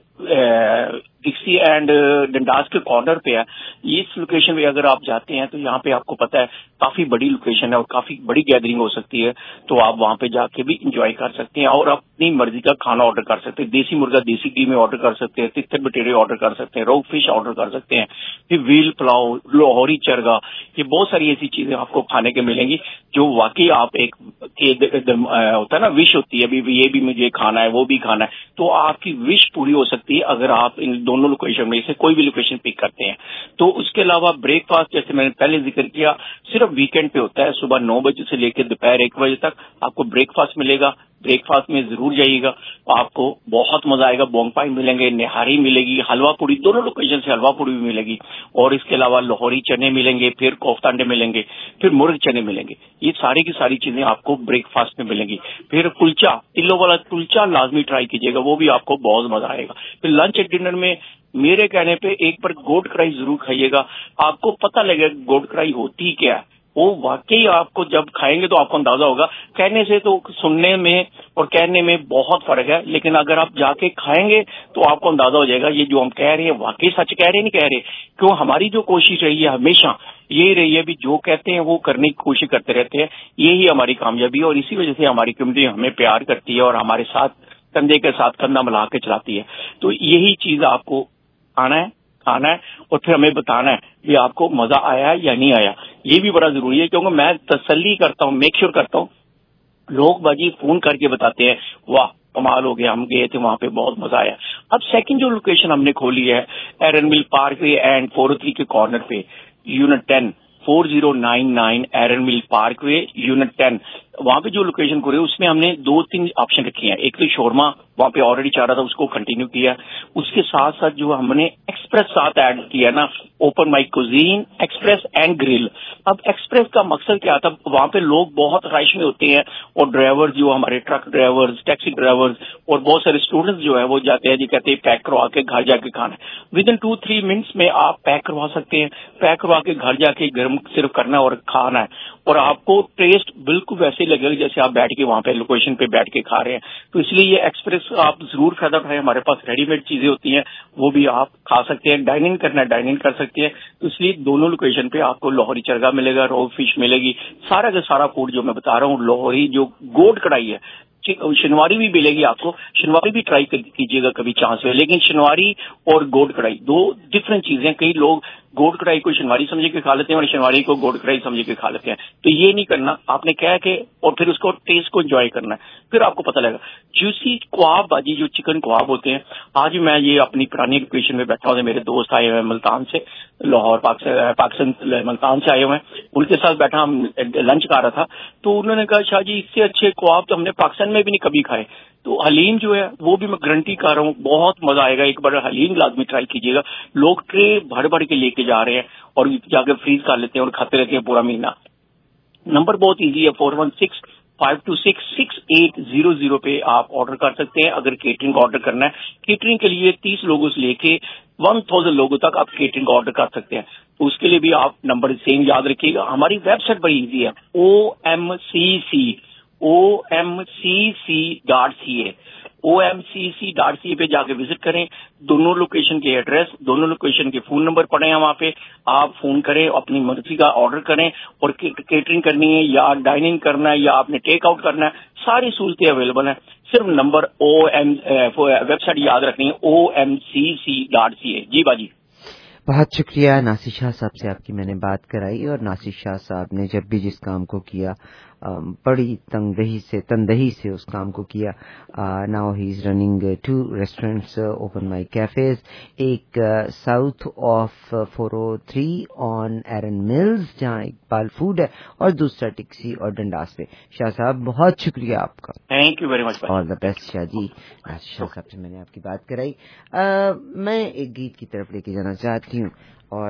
اینڈ ڈنڈاس کے کارنر پہ ہے. اس لوکیشن پہ اگر آپ جاتے ہیں تو یہاں پہ آپ کو پتا ہے کافی بڑی لوکیشن ہے اور کافی بڑی گیدرنگ ہو سکتی ہے, تو آپ وہاں پہ جا کے بھی انجوائے کر سکتے ہیں اور اپنی مرضی کا کھانا آرڈر کر سکتے ہیں. دیسی مرغا دیسی گھی میں آرڈر کر سکتے ہیں, تتر بٹیرے آرڈر کر سکتے ہیں, روگ فش آرڈر کر سکتے ہیں, پھر ویل پلاؤ, لاہوری چرگا, یہ بہت ساری ایسی چیزیں آپ کو کھانے کے ملیں گی جو واقعی آپ ایک ہوتا ہے نا وش ہوتی ہے ابھی یہ بھی مجھے کھانا ہے وہ بھی کھانا ہے, تو آپ کی وش پوری ہو سکتی ہے اگر آپ ان دونوں لوکیشن میں سے کوئی بھی لوکیشن پک کرتے ہیں. تو اس کے علاوہ بریک فاسٹ جیسے میں نے پہلے ذکر کیا صرف ویکینڈ پہ ہوتا ہے. صبح 9 بجے سے لے کے دوپہر 1 بجے تک آپ کو بریک فاسٹ ملے گا. بریک فاسٹ میں ضرور جائیے گا, آپ کو بہت مزہ آئے گا. بونگ پائی ملیں گے, نہاری ملے گی, حلوہ پوڑی, دونوں لوکیشن سے حلوہ پوڑی بھی ملے گی, اور اس کے علاوہ لاہوری چنے ملیں گے, پھر کوفتہ انڈے ملیں گے, پھر مرغ چنے ملیں گے. یہ ساری کی ساری چیزیں آپ کو بریک فاسٹ میں ملیں گی. پھر کلچا, تلوں والا کلچا لازمی ٹرائی کیجیے گا, وہ بھی آپ کو بہت مزہ آئے گا. پھر لنچ ڈنر میں میرے کہنے پہ ایک بار گوٹ کڑائی ضرور کھائیے گا, آپ کو پتہ لگے گا گوٹ کڑائی ہوتی کیا ہے. وہ واقعی آپ کو جب کھائیں گے تو آپ کو اندازہ ہوگا. کہنے سے تو سننے میں اور کہنے میں بہت فرق ہے, لیکن اگر آپ جا کے کھائیں گے تو آپ کو اندازہ ہو جائے گا یہ جو ہم کہہ رہے ہیں واقعی سچ کہہ رہے نہیں کہہ رہے. کیوں ہماری جو کوشش رہی ہے ہمیشہ یہی رہی ہے بھی جو کہتے ہیں وہ کرنے کی کوشش کرتے رہتے ہیں, یہی ہماری کامیابی ہے, اور اسی وجہ سے ہماری کمیونٹی ہمیں پیار کرتی ہے اور ہمارے ساتھ کندھے کے ساتھ کندھا ملا کے چلاتی ہے. تو یہی چیز آپ کو آنا ہے, کھانا ہے, اور پھر ہمیں بتانا ہے کہ آپ کو مزہ آیا ہے یا نہیں آیا. یہ بھی بڑا ضروری ہے, کیونکہ میں تسلی کرتا ہوں, میک شیور کرتا ہوں لوگ باجی فون کر کے بتاتے ہیں واہ کمال ہو گیا, ہم گئے تھے وہاں پہ بہت مزہ آیا. اب سیکنڈ جو لوکیشن ہم نے کھولی ہے ایرن مل پارک وے اینڈ 403 کے کارنر پہ, یونٹ 10 4099 ایرن مل پارک وے یونٹ 10, وہاں پہ جو لوکیشن کھولے اس میں ہم نے 2-3 آپشن رکھے ہیں. ایک تو شورما وہاں پہ آلریڈی چاہ رہا تھا, اس کو کنٹینیو کیا. اس کے ساتھ ساتھ جو ہم نے ایکسپریس ساتھ ایڈ کیا نا, open mic cuisine express and grill. اب ایکسپریس کا مقصد کیا تھا, وہاں پہ لوگ بہت رائش میں ہوتے ہیں اور ڈرائیور جو ہمارے ٹرک ڈرائیورز, ٹیکسی ڈرائیورز اور بہت سارے اسٹوڈنٹس جو ہے وہ جاتے ہیں جی کہتے ہیں پیک کروا کے گھر جا کے کھانا ہے. ود ان 2-3 منٹس میں آپ پیک کروا سکتے ہیں, پیک کروا کے گھر جا کے گرم صرف کرنا اور کھانا ہے, اور آپ کو ٹیسٹ بالکل ویسے ہی لگے گا جیسے آپ بیٹھ کے وہاں پہ لوکیشن پہ بیٹھ کے کھا رہے ہیں. تو اس لیے یہ ایکسپریس آپ ضرور فائدہ اٹھائیں. ہمارے پاس ریڈی میڈ چیزیں ہوتی ہیں وہ بھی آپ کھا سکتے ہیں, ڈائننگ کرنا ہے ڈائننگ کر سکتے ہیں. تو اس لیے دونوں لوکیشن پہ آپ کو لاہوری چرگا ملے گا, رو فش ملے گی, سارا کا سارا فوڈ جو میں بتا رہا ہوں. لاہوری جو گوٹ کڑھائی ہے, شنواری بھی ملے گی آپ کو, شنواری بھی ٹرائی کیجیے گا کبھی چانس ہے. لیکن شنواری اور گوٹ کڑھائی 2 ڈفرینٹ چیزیں. کئی لوگ گوٹ کڑھائی کو شنواری سمجھ کے کھا لیتے ہیں اور شنواری کو گوٹ کڑھائی سمجھ کے کھا لیتے ہیں. تو یہ نہیں کرنا, آپ نے کہا کہ اور پھر اس کو ٹیسٹ کو انجوائے کرنا ہے, پھر آپ کو پتہ لگے گا. جوسی کواب باجی جو چکن کواب ہوتے ہیں, آج میں یہ اپنی پرانی لوکیشن میں بیٹھا ہوں, میرے دوست آئے ہوئے ہیں ملتان سے, لاہور پاکستان ملتان سے آئے ہوئے ہیں, ان کے ساتھ بیٹھا ہم لنچ کھا رہا تھا. تو انہوں نے کہا شاہ جی اس سے اچھے کواب تو ہم نے پاکستان میں بھی نہیں کبھی کھائے. تو حلیم جو ہے وہ بھی میں گارنٹی کر رہا ہوں بہت مزہ آئے گا. ایک بار حلیم لازمی ٹرائی کیجیے گا. لوگ ٹرے بھر بھر کے لے کے جا رہے ہیں اور جا کے فریز کر لیتے ہیں اور کھاتے رہتے ہیں پورا مہینہ. نمبر بہت ایزی ہے, 4165266800 پہ آپ آرڈر کر سکتے ہیں اگر کیٹرنگ آرڈر کرنا ہے. کیٹرنگ کے لیے 30 لوگوں سے لے کے 1000 لوگوں تک آپ کیٹرنگ آرڈر کر سکتے ہیں. تو اس کے لیے بھی آپ نمبر سیم یاد رکھیے گا. ہماری ویب سائٹ بڑی ایزی ہے, omcc.ca omcc.ca پہ جا کے وزٹ کریں. دونوں لوکیشن کے ایڈریس, دونوں لوکیشن کے فون نمبر پڑے ہیں وہاں پہ. آپ فون کریں, اپنی مرضی کا آرڈر کریں, اور کیٹرنگ کرنی ہے یا ڈائننگ کرنا ہے یا آپ نے ٹیک آؤٹ کرنا ہے, ساری سہولتیں اویلیبل ہیں. صرف نمبر ویب سائٹ یاد رکھنی ہے omcc.ca. جی باجی بہت شکریہ. ناصر شاہ صاحب سے آپ کی میں نے بات کرائی, اور ناصر شاہ صاحب نے جب بھی جس کام کو کیا بڑی تندہی سے اس کام کو کیا. Now he is running 2 restaurants, open mic cafes, ایک south of 403 on Erin Mills جہاں اقبال فوڈ ہے, اور دوسرا ٹکسی اور ڈنڈاس پہ. شاہ صاحب بہت شکریہ آپ کا, thank you very much, all the best Shah ji. Shah صاحب سے میں نے آپ کی بات کرائی. میں ایک گیت کی طرف لے کے جانا چاہتی ہوں, اور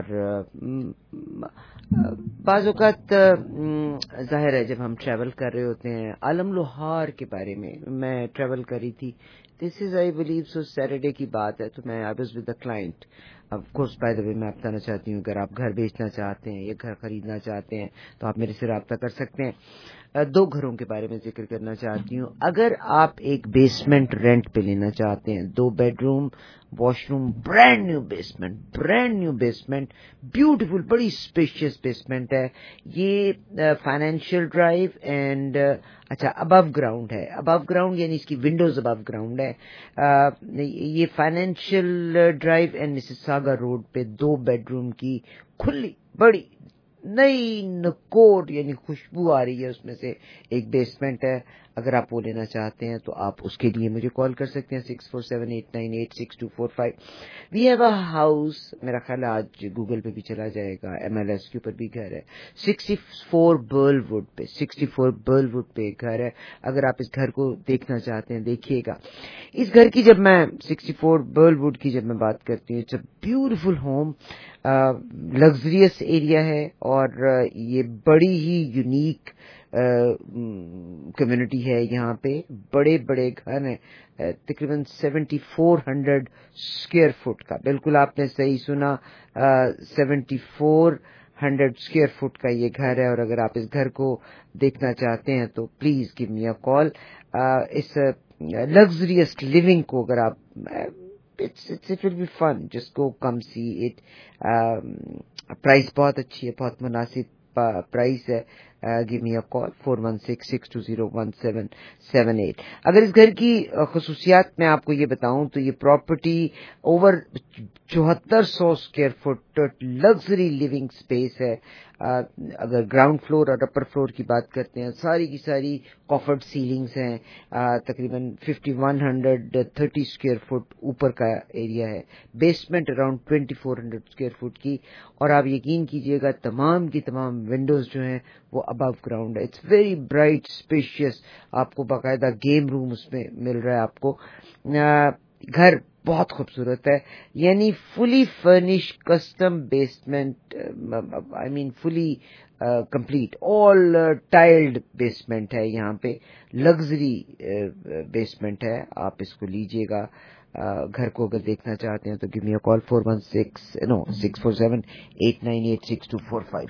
بعض اوقات ظاہر ہے جب ہم ٹریول کر رہے ہوتے ہیں, عالم لوہار کے بارے میں ٹریول کری تھی, دس از آئی بلیو سو سیٹرڈے کی بات ہے, تو میں I was with the client. Of course by the way मैं बताना चाहती हूँ, अगर आप घर बेचना चाहते हैं या घर खरीदना चाहते हैं तो आप मेरे से रब्ता कर सकते हैं। 2 घरों के बारे में जिक्र करना चाहती हूँ। अगर आप एक बेसमेंट रेंट पे लेना चाहते हैं, 2 bedroom, washroom, brand new basement, beautiful, बड़ी स्पेशियस बेसमेंट है ये, फाइनेंशियल ड्राइव एंड अच्छा अबव ग्राउंड है, अबव ग्राउंड यानी इसकी विंडोज अबव ग्राउंड है। ये Financial Drive and Mississauga Road पे 2 बेडरूम की खुली बड़ी नई नकोर यानी खुशबू आ रही है उसमें से एक बेसमेंट है। अगर आप वो लेना चाहते हैं तो आप उसके लिए मुझे कॉल कर सकते हैं 6478986245। वी हैव अ हाउस, मेरा ख्याल है आज गूगल पे भी चला जाएगा, MLS के ऊपर भी घर है, 64 बर्लवुड पे एक घर है। अगर आप इस घर को देखना चाहते हैं देखिएगा। इस घर की जब मैं 64 बर्लवुड की जब मैं बात करती हूँ, it's a beautiful home, luxurious area है और ये बड़ी ही यूनिक कम्युनिटी है। यहाँ पे बड़े बड़े घर हैं, तकरीबन 7400 स्क्वायर फुट का, बिल्कुल आपने सही सुना, 7400 स्क्वायर फुट का ये घर है। और अगर आप इस घर को देखना चाहते हैं तो please give me a call. इस लग्जरियस लिविंग को अगर आप it will be fun, just go come see it। Price बहुत अच्छी है, बहुत मुनासिब प्राइस है। Give me a call 4166201778। अगर इस घर की खसूसियात मैं आपको ये बताऊं तो ये property over 7400 square foot luxury living space है। अगर ग्राउंड फ्लोर और अपर फ्लोर की बात करते हैं, सारी की सारी कॉफर्ड सीलिंग्स हैं, तकरीबन 5130 स्क्वायर फुट ऊपर का एरिया है, बेसमेंट अराउंड 2400 स्क्वायर फुट की, और आप यकीन कीजिएगा तमाम की तमाम विंडोज जो हैं वो अबव ग्राउंड है। इट्स वेरी ब्राइट स्पेशियस, आपको बाकायदा गेम रूम उसमें मिल रहा है आपको। घर बहुत खूबसूरत है, यानी fully furnish custom basement, I mean fully complete all tiled basement है यहाँ पे, लग्जरी बेसमेंट है। आप इसको लीजिएगा। घर को अगर देखना चाहते हैं तो गिव मी अ कॉल 647-898-6245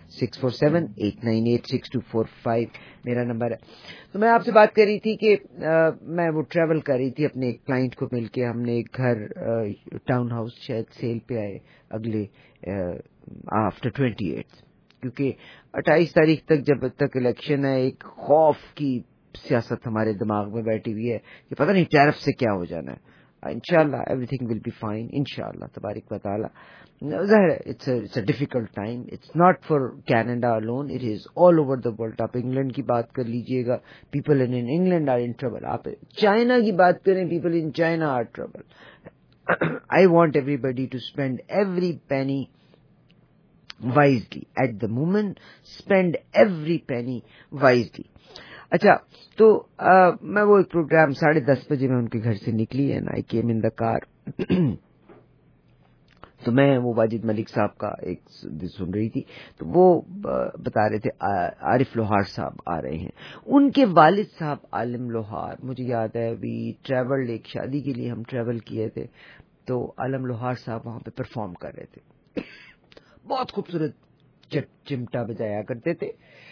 647-898-6245 मेरा नंबर है। तो मैं आपसे बात कर रही थी कि मैं वो ट्रैवल कर रही थी अपने एक क्लाइंट को मिलके। हमने एक घर टाउन हाउस शायद सेल पे आए अगले आफ्टर 28, क्योंकि 28 तारीख तक जब तक इलेक्शन है एक खौफ की सियासत हमारे दिमाग में बैठी हुई है कि पता नहीं टैरिफ से क्या हो जाना है। इंशाल्लाह एवरीथिंग विल बी फाइन, इंशाल्लाह तबारिक व तआला। It's a difficult time. It's not for Canada alone. It is all over the world. आप इंग्लैंड की बात कर लीजिएगा, people in England are in trouble. आप चाइना की बात करें, people in China are trouble. I want everybody to spend every penny wisely. At the moment, spend every penny wisely. अच्छा, तो मैं वो एक प्रोग्राम 10:30 बजे मैं उनके घर से निकली and I came in the car. तो मैं वो वाजिद मलिक साहब का एक सुन रही थी, तो वो बता रहे थे आरिफ लोहार साहब आ रहे हैं। उनके वालिद साहब आलिम लोहार, मुझे याद है वी ट्रैवल्ड, एक शादी के लिए हम ट्रैवल किए थे, तो आलिम लोहार साहब वहां पे परफॉर्म कर रहे थे। बहुत खूबसूरत चिमटा बजाया करते थे।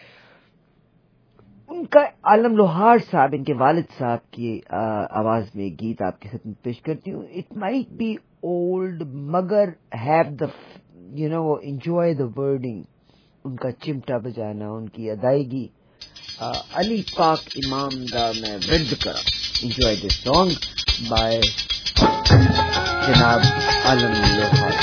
उनका आलम लोहार साहब, इनके वालिद साहब की आवाज में गीत आपके साथ पेश करती हूँ। इट माइट बी ओल्ड मगर have the enjoy the wording. उनका चिमटा बजाना, उनकी अदायगी, अली पाक इमाम दा मैं विद करा। एंजॉय दिस सॉन्ग बाय जनाब आलम लोहार।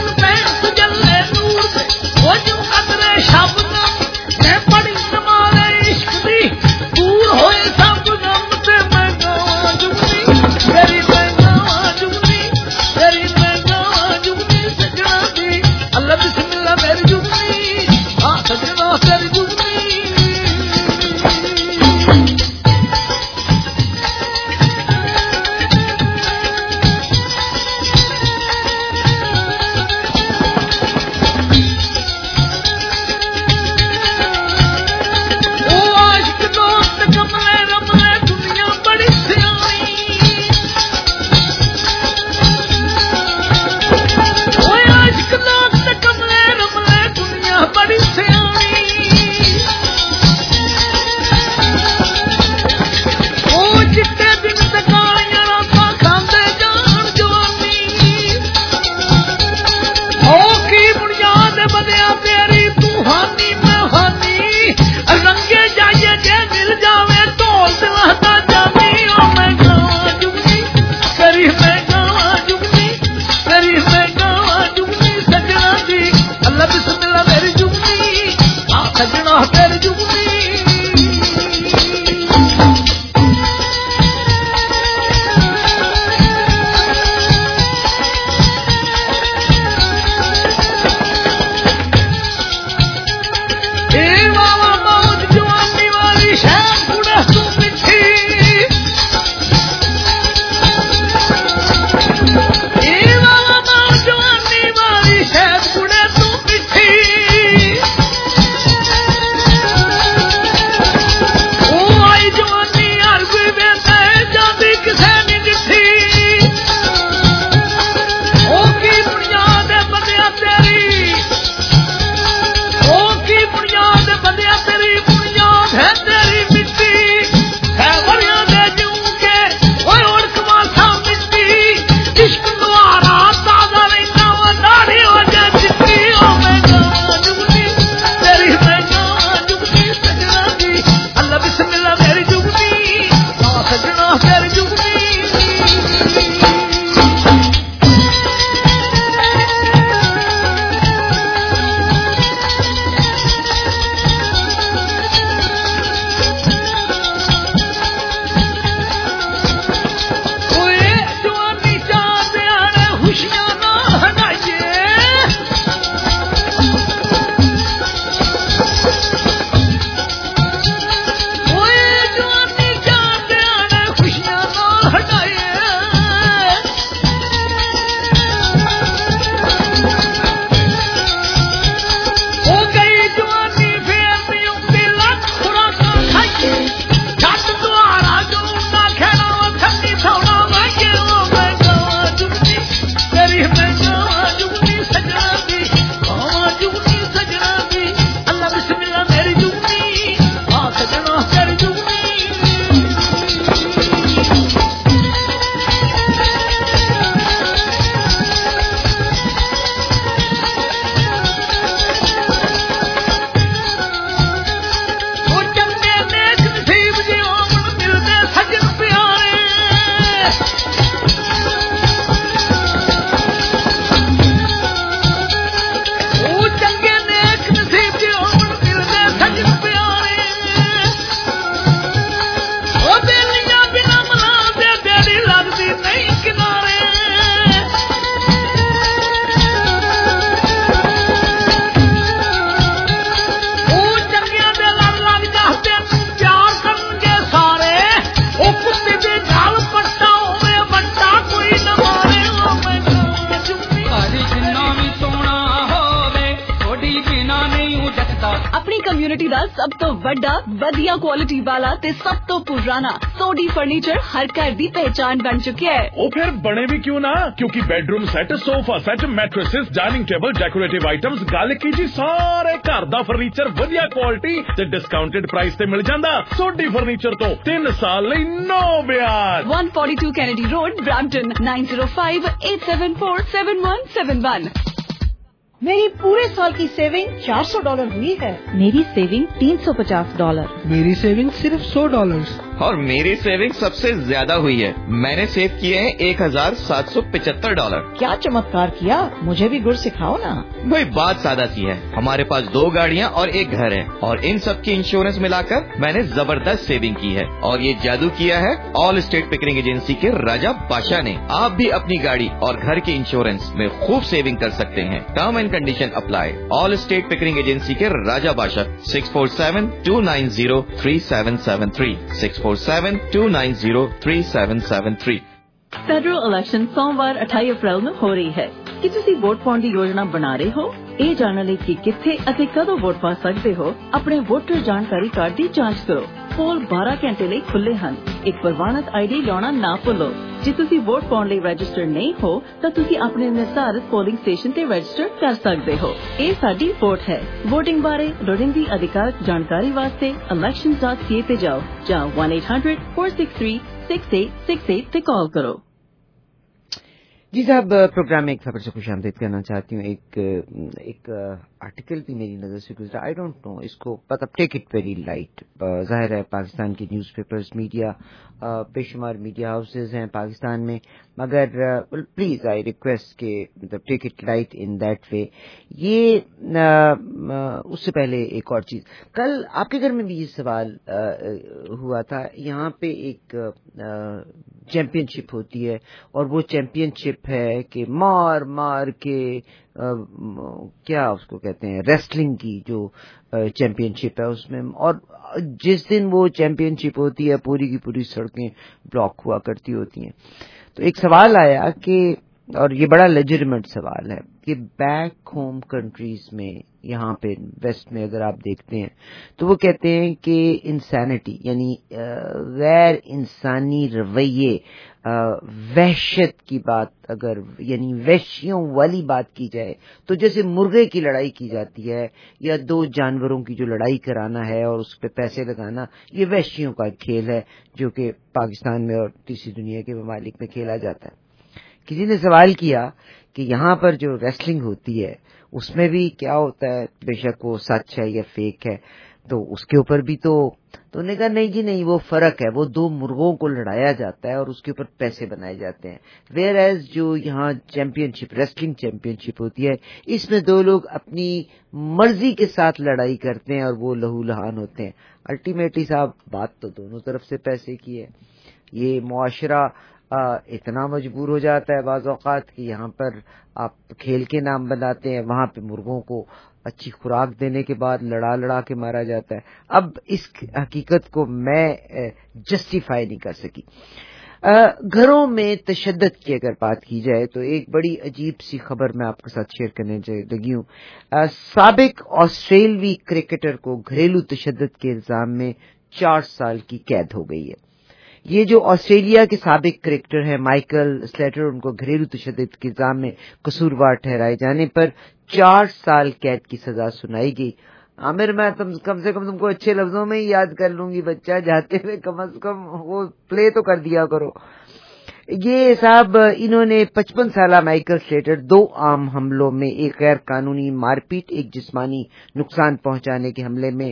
मैं बड़ी संभाले ਸਭ ਤੋਂ ਵੱਡਾ ਵਧੀਆ ਕੁਆਲਿਟੀ ਵਾਲਾ ਤੇ ਸਭ ਤੋਂ ਪੁਰਾਣਾ ਸੋਢੀ ਫਰਨੀਚਰ ਹਰ ਘਰ ਦੀ ਪਹਿਚਾਨ ਬਣ ਚੁੱਕਿਆ ਹੈ। ਉਹ ਫਿਰ ਬਣੇ ਵੀ ਕਿਉਂ ਨਾ, ਕਿਉਂਕਿ bedroom set, sofa set, mattresses, dining table, decorative items, ਗੱਲ ਕੀ ਜੀ ਸਾਰੇ ਘਰ ਦਾ ਫਰਨੀਚਰ ਵਧੀਆ ਕੁਆਲਿਟੀ ਤੇ ਡਿਸਕਾਊਂਟਡ ਪ੍ਰਾਈਸ ਤੇ ਮਿਲ ਜਾਂਦਾ। ਸੋਢੀ ਫਰਨੀਚਰ ਤੋਂ 3 ਸਾਲ ਲਈ ਨੋ ਵਿਆਜ। 142 ਕੈਨੇਡੀ ਰੋਡ, ਬ੍ਰੈਂਪਟਨ 9058747171। मेरी पूरे साल की सेविंग $400 हुई है। मेरी सेविंग $350। मेरी सेविंग सिर्फ $100। और मेरी सेविंग सबसे ज्यादा हुई है, मैंने सेव किए हैं $1775। क्या चमत्कार किया, मुझे भी गुर सिखाओ ना। वही बात सादा सी है, हमारे पास 2 गाड़ियाँ और 1 घर है और इन सब की इंश्योरेंस मिलाकर मैंने जबरदस्त सेविंग की है। और ये जादू किया है ऑल स्टेट पिकरिंग एजेंसी के राजा बादशाह ने। आप भी अपनी गाड़ी और घर के इंश्योरेंस में खूब सेविंग कर सकते हैं। Term and condition apply. Allstate Pickering agency के राजा बादशाह 647-290-3773 647-290-3773। ਫੈਡਰਲ ਇਲੈਕਸ਼ਨ ਸੋਮਵਾਰ 28 ਅਪ੍ਰੈਲ ਨੂੰ ਹੋ ਰਹੀ ਹੈ। ਕੀ ਤੁਸੀਂ ਵੋਟ ਪਾਉਣ ਦੀ ਯੋਜਨਾ ਬਣਾ ਰਹੇ ਹੋ? ਇਹ ਜਾਣਨ ਲਈ ਕਿ ਕਿੱਥੇ ਅਤੇ ਕਦੋਂ ਵੋਟ ਪਾ ਸਕਦੇ ਹੋ, ਆਪਣੇ ਵੋਟਰ ਜਾਣਕਾਰੀ ਕਾਰਡ ਦੀ ਜਾਂਚ ਕਰੋ। ਪੋਲ 12 ਘੰਟੇ ਲਈ ਖੁੱਲੇ ਹਨ। ਇੱਕ ਪ੍ਰਵਾਨਿਤ ਆਈਡੀ ਲਾਉਣਾ ਨਾ ਭੁੱਲੋ। ਜੇ ਤੁਸੀਂ ਵੋਟ ਪਾਉਣ ਲਈ ਰਜਿਸਟਰ ਨਹੀਂ ਹੋ ਤਾਂ ਤੁਸੀਂ ਆਪਣੇ ਨਿਰਧਾਰਿਤ ਪੋਲਿੰਗ ਸਟੇਸ਼ਨ ਤੇ ਰਜਿਸਟਰ ਕਰ ਸਕਦੇ ਹੋ। ਇਹ ਸਾਡੀ ਵੋਟ ਹੈ। ਵੋਟਿੰਗ ਬਾਰੇ ਲੋੜੀਂਦੀ ਅਧਿਕਾਰਕ ਜਾਣਕਾਰੀ ਵਾਸਤੇ elections.ca ਤੇ ਜਾਓ ਜਾਂ 1-800-463-6868 ਤੇ ਕਾਲ ਕਰੋ। जी साहब, प्रोग्राम में एक खबर से खुशामदीद करना चाहती हूँ। एक आर्टिकल भी मेरी नजर से गुजरा, आई डोंट नो इसको, but take it very light. जाहिर है पाकिस्तान के न्यूज़पेपर्स, मीडिया, बेशुमार मीडिया हाउसेज हैं पाकिस्तान में, मगर प्लीज आई रिक्वेस्ट के मतलब take it light in that way. ये उससे पहले एक और चीज, कल आपके घर में भी ये सवाल हुआ था। यहाँ पे एक चैंपियनशिप होती है और वो चैंपियनशिप है कि मार मार के क्या उसको कहते हैं, रेसलिंग की जो चैंपियनशिप है उसमें, और जिस दिन वो चैंपियनशिप होती है पूरी की पूरी सड़कें ब्लॉक हुआ करती होती हैं। तो एक सवाल आया कि, और ये बड़ा लेजिटिमेट सवाल है कि बैक होम कंट्रीज में, यहाँ पे वेस्ट में अगर आप देखते हैं तो वो कहते हैं कि इंसानिटी यानी गैर इंसानी रवैये, वहशत की बात अगर यानी वहशियों वाली बात की जाए तो जैसे मुर्गे की लड़ाई की जाती है या 2 जानवरों की जो लड़ाई कराना है और उस पर पैसे लगाना, ये वहशियों का खेल है जो कि पाकिस्तान में और तीसरी दुनिया के ममालिक में खेला जाता है। किसी ने सवाल किया कि यहाँ पर जो रेसलिंग होती है उसमें भी क्या होता है, बेशक वो सच है या फेक है, तो उसके ऊपर भी तो उन्होंने कहा नहीं जी नहीं, वो फर्क है, वो 2 मुर्गों को लड़ाया जाता है और उसके ऊपर पैसे बनाए जाते हैं। वेयर एज जो यहाँ चैंपियनशिप, रेसलिंग चैंपियनशिप होती है, इसमें 2 लोग अपनी मर्जी के साथ लड़ाई करते हैं और वो लहू लहान होते हैं। अल्टीमेटली साहब बात तो दोनों तरफ से पैसे की है। ये मुआशरा इतना मजबूर हो जाता है बाज़ औक़ात कि यहाँ पर आप खेल के नाम बनाते हैं, वहाँ पे मुर्गों को अच्छी खुराक देने के बाद लड़ा लड़ा के मारा जाता है। अब इस हकीकत को मैं जस्टिफाई नहीं कर सकी। घरों में तशद्दुद की अगर बात की जाए तो एक बड़ी अजीब सी खबर मैं आपके साथ शेयर करने लगी हूँ। साबिक ऑस्ट्रेलवी क्रिकेटर को घरेलू तशद्दुद के इल्जाम में 4 साल की कैद हो गई है। ये जो ऑस्ट्रेलिया के साबिक क्रिकेटर हैं माइकल स्लेटर, उनको घरेलू तशद्दुद के इल्जाम में कसूरवार ठहराए जाने पर 4 साल कैद की सजा सुनाई गई। आमिर, मैं कम से कम तुमको अच्छे लफ्जों में ही याद कर लूंगी, बच्चा जाते हुए कम से कम वो प्ले तो कर दिया करो। ये साहब, इन्होंने 55 साल माइकल स्लेटर 2 आम हमलों में, एक गैर कानूनी मारपीट, एक जिस्मानी नुकसान पहुंचाने के हमले में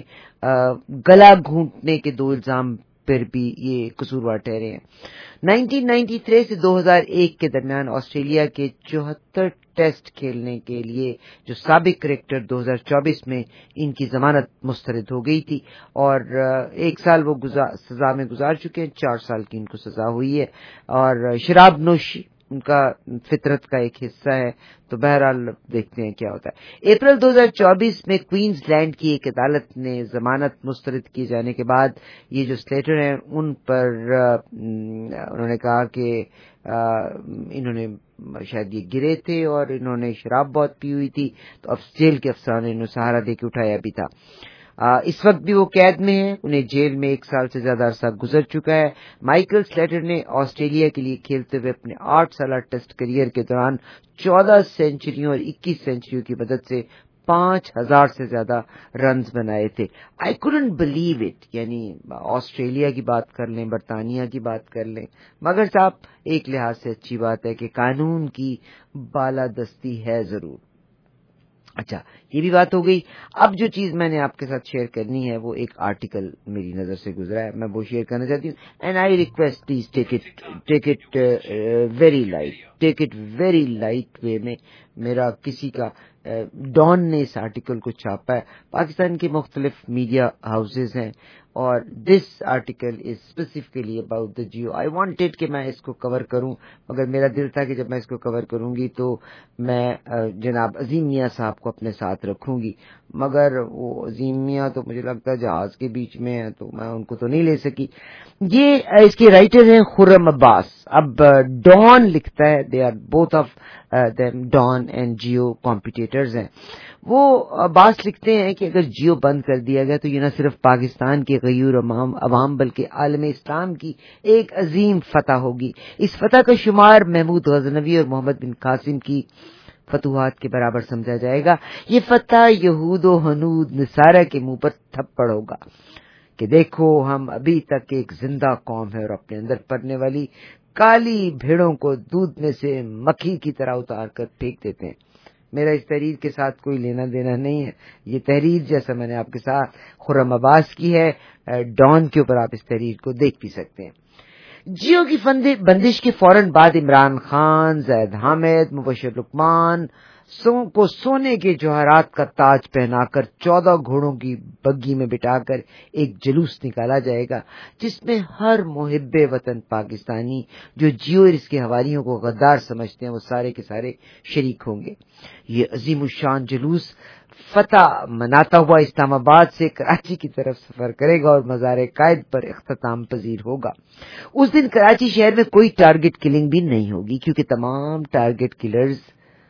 गला घूंटने के 2 इल्जाम पर भी ये कसूरवार ठहरे हैं। 1993 से 2001 के दरमियान ऑस्ट्रेलिया के 74 टेस्ट खेलने के लिए जो साबिक क्रिकेटर 2024 में इनकी जमानत मुस्तरद हो गई थी और 1 साल वो सजा में गुजार चुके हैं, 4 साल की इनको सजा हुई है। और शराब नोशी उनका फितरत का एक हिस्सा है, तो बहरहाल देखते हैं क्या होता है। अप्रैल 2024 में क्वींसलैंड की एक अदालत ने जमानत मुस्तरद किए जाने के बाद ये जो स्लेटर हैं उन पर उन्होंने कहा कि इन्होंने शायद ये गिरे थे और इन्होंने शराब बहुत पी हुई थी, तो अब जेल के अफसरान ने इन्हें सहारा देके उठाया भी था। اس وقت بھی وہ قید میں ہیں، انہیں جیل میں 1 سال سے زیادہ عرصہ گزر چکا ہے۔ مائیکل سلیٹر نے آسٹریلیا کے لیے کھیلتے ہوئے اپنے 8 سالہ ٹیسٹ کیریئر کے دوران 14 سینچریوں اور 21 سینچریوں کی مدد سے 5000 سے زیادہ رنز بنائے تھے۔ آئی کوڈنٹ بلیو اٹ، یعنی آسٹریلیا کی بات کر لیں، برطانیہ کی بات کر لیں، مگر صاحب ایک لحاظ سے اچھی بات ہے کہ قانون کی بالادستی ہے ضرور۔ اچھا، یہ بھی بات ہو گئی۔ اب جو چیز میں نے آپ کے ساتھ شیئر کرنی ہے وہ ایک آرٹیکل میری نظر سے گزرا ہے، میں وہ شیئر کرنا چاہتی ہوں، and I request please take it very light way میں۔ میرا کسی کا ڈان نے اس آرٹیکل کو چھاپا ہے، پاکستان کے مختلف میڈیا ہاؤسز ہیں، اور this article is specifically about the Geo. I wanted کہ میں اس کو کور کروں، مگر میرا دل تھا کہ جب میں اس کو کور کروں گی تو میں جناب عظیم میاں صاحب کو اپنے ساتھ رکھوں گی، مگر وہ عظیم میاں تو مجھے لگتا ہے جہاز کے بیچ میں ہے، تو میں ان کو تو نہیں لے سکی۔ یہ اس کے رائٹر ہیں خرم عباس۔ اب ڈان لکھتا ہے، they are both of them Dawn and Geo competitors ہیں۔ وہ عباس لکھتے ہیں کہ اگر جیو بند کر دیا گیا تو یہ نہ صرف پاکستان کے غیور عوام بلکہ عالم اسلام کی ایک عظیم فتح ہوگی۔ اس فتح کا شمار محمود غزنوی اور محمد بن قاسم کی فتوحات کے برابر سمجھا جائے گا۔ یہ فتح یہود و ہنود نصارہ کے منہ پر تھپڑ ہوگا کہ دیکھو ہم ابھی تک ایک زندہ قوم ہے اور اپنے اندر پڑنے والی کالی بھیڑوں کو دودھ میں سے مکھی کی طرح اتار کر پھینک دیتے ہیں۔ میرا اس تحریر کے ساتھ کوئی لینا دینا نہیں ہے، یہ تحریر جیسا میں نے آپ کے ساتھ خرم عباس کی ہے، ڈان کے اوپر آپ اس تحریر کو دیکھ بھی سکتے ہیں۔ جیو کی بندش کے فوراً بعد عمران خان، زید حامد، مبشر لقمان کو سونے کے جوہرات کا تاج پہنا کر 14 گھوڑوں کی بگی میں بٹھا کر ایک جلوس نکالا جائے گا، جس میں ہر محب وطن پاکستانی جو جیو اور اس کے حوالیوں کو غدار سمجھتے ہیں وہ سارے کے سارے شریک ہوں گے۔ یہ عظیم الشان جلوس فتح مناتا ہوا اسلام آباد سے کراچی کی طرف سفر کرے گا اور مزار قائد پر اختتام پذیر ہوگا۔ اس دن کراچی شہر میں کوئی ٹارگٹ کلنگ بھی نہیں ہوگی، کیونکہ تمام ٹارگٹ کلرز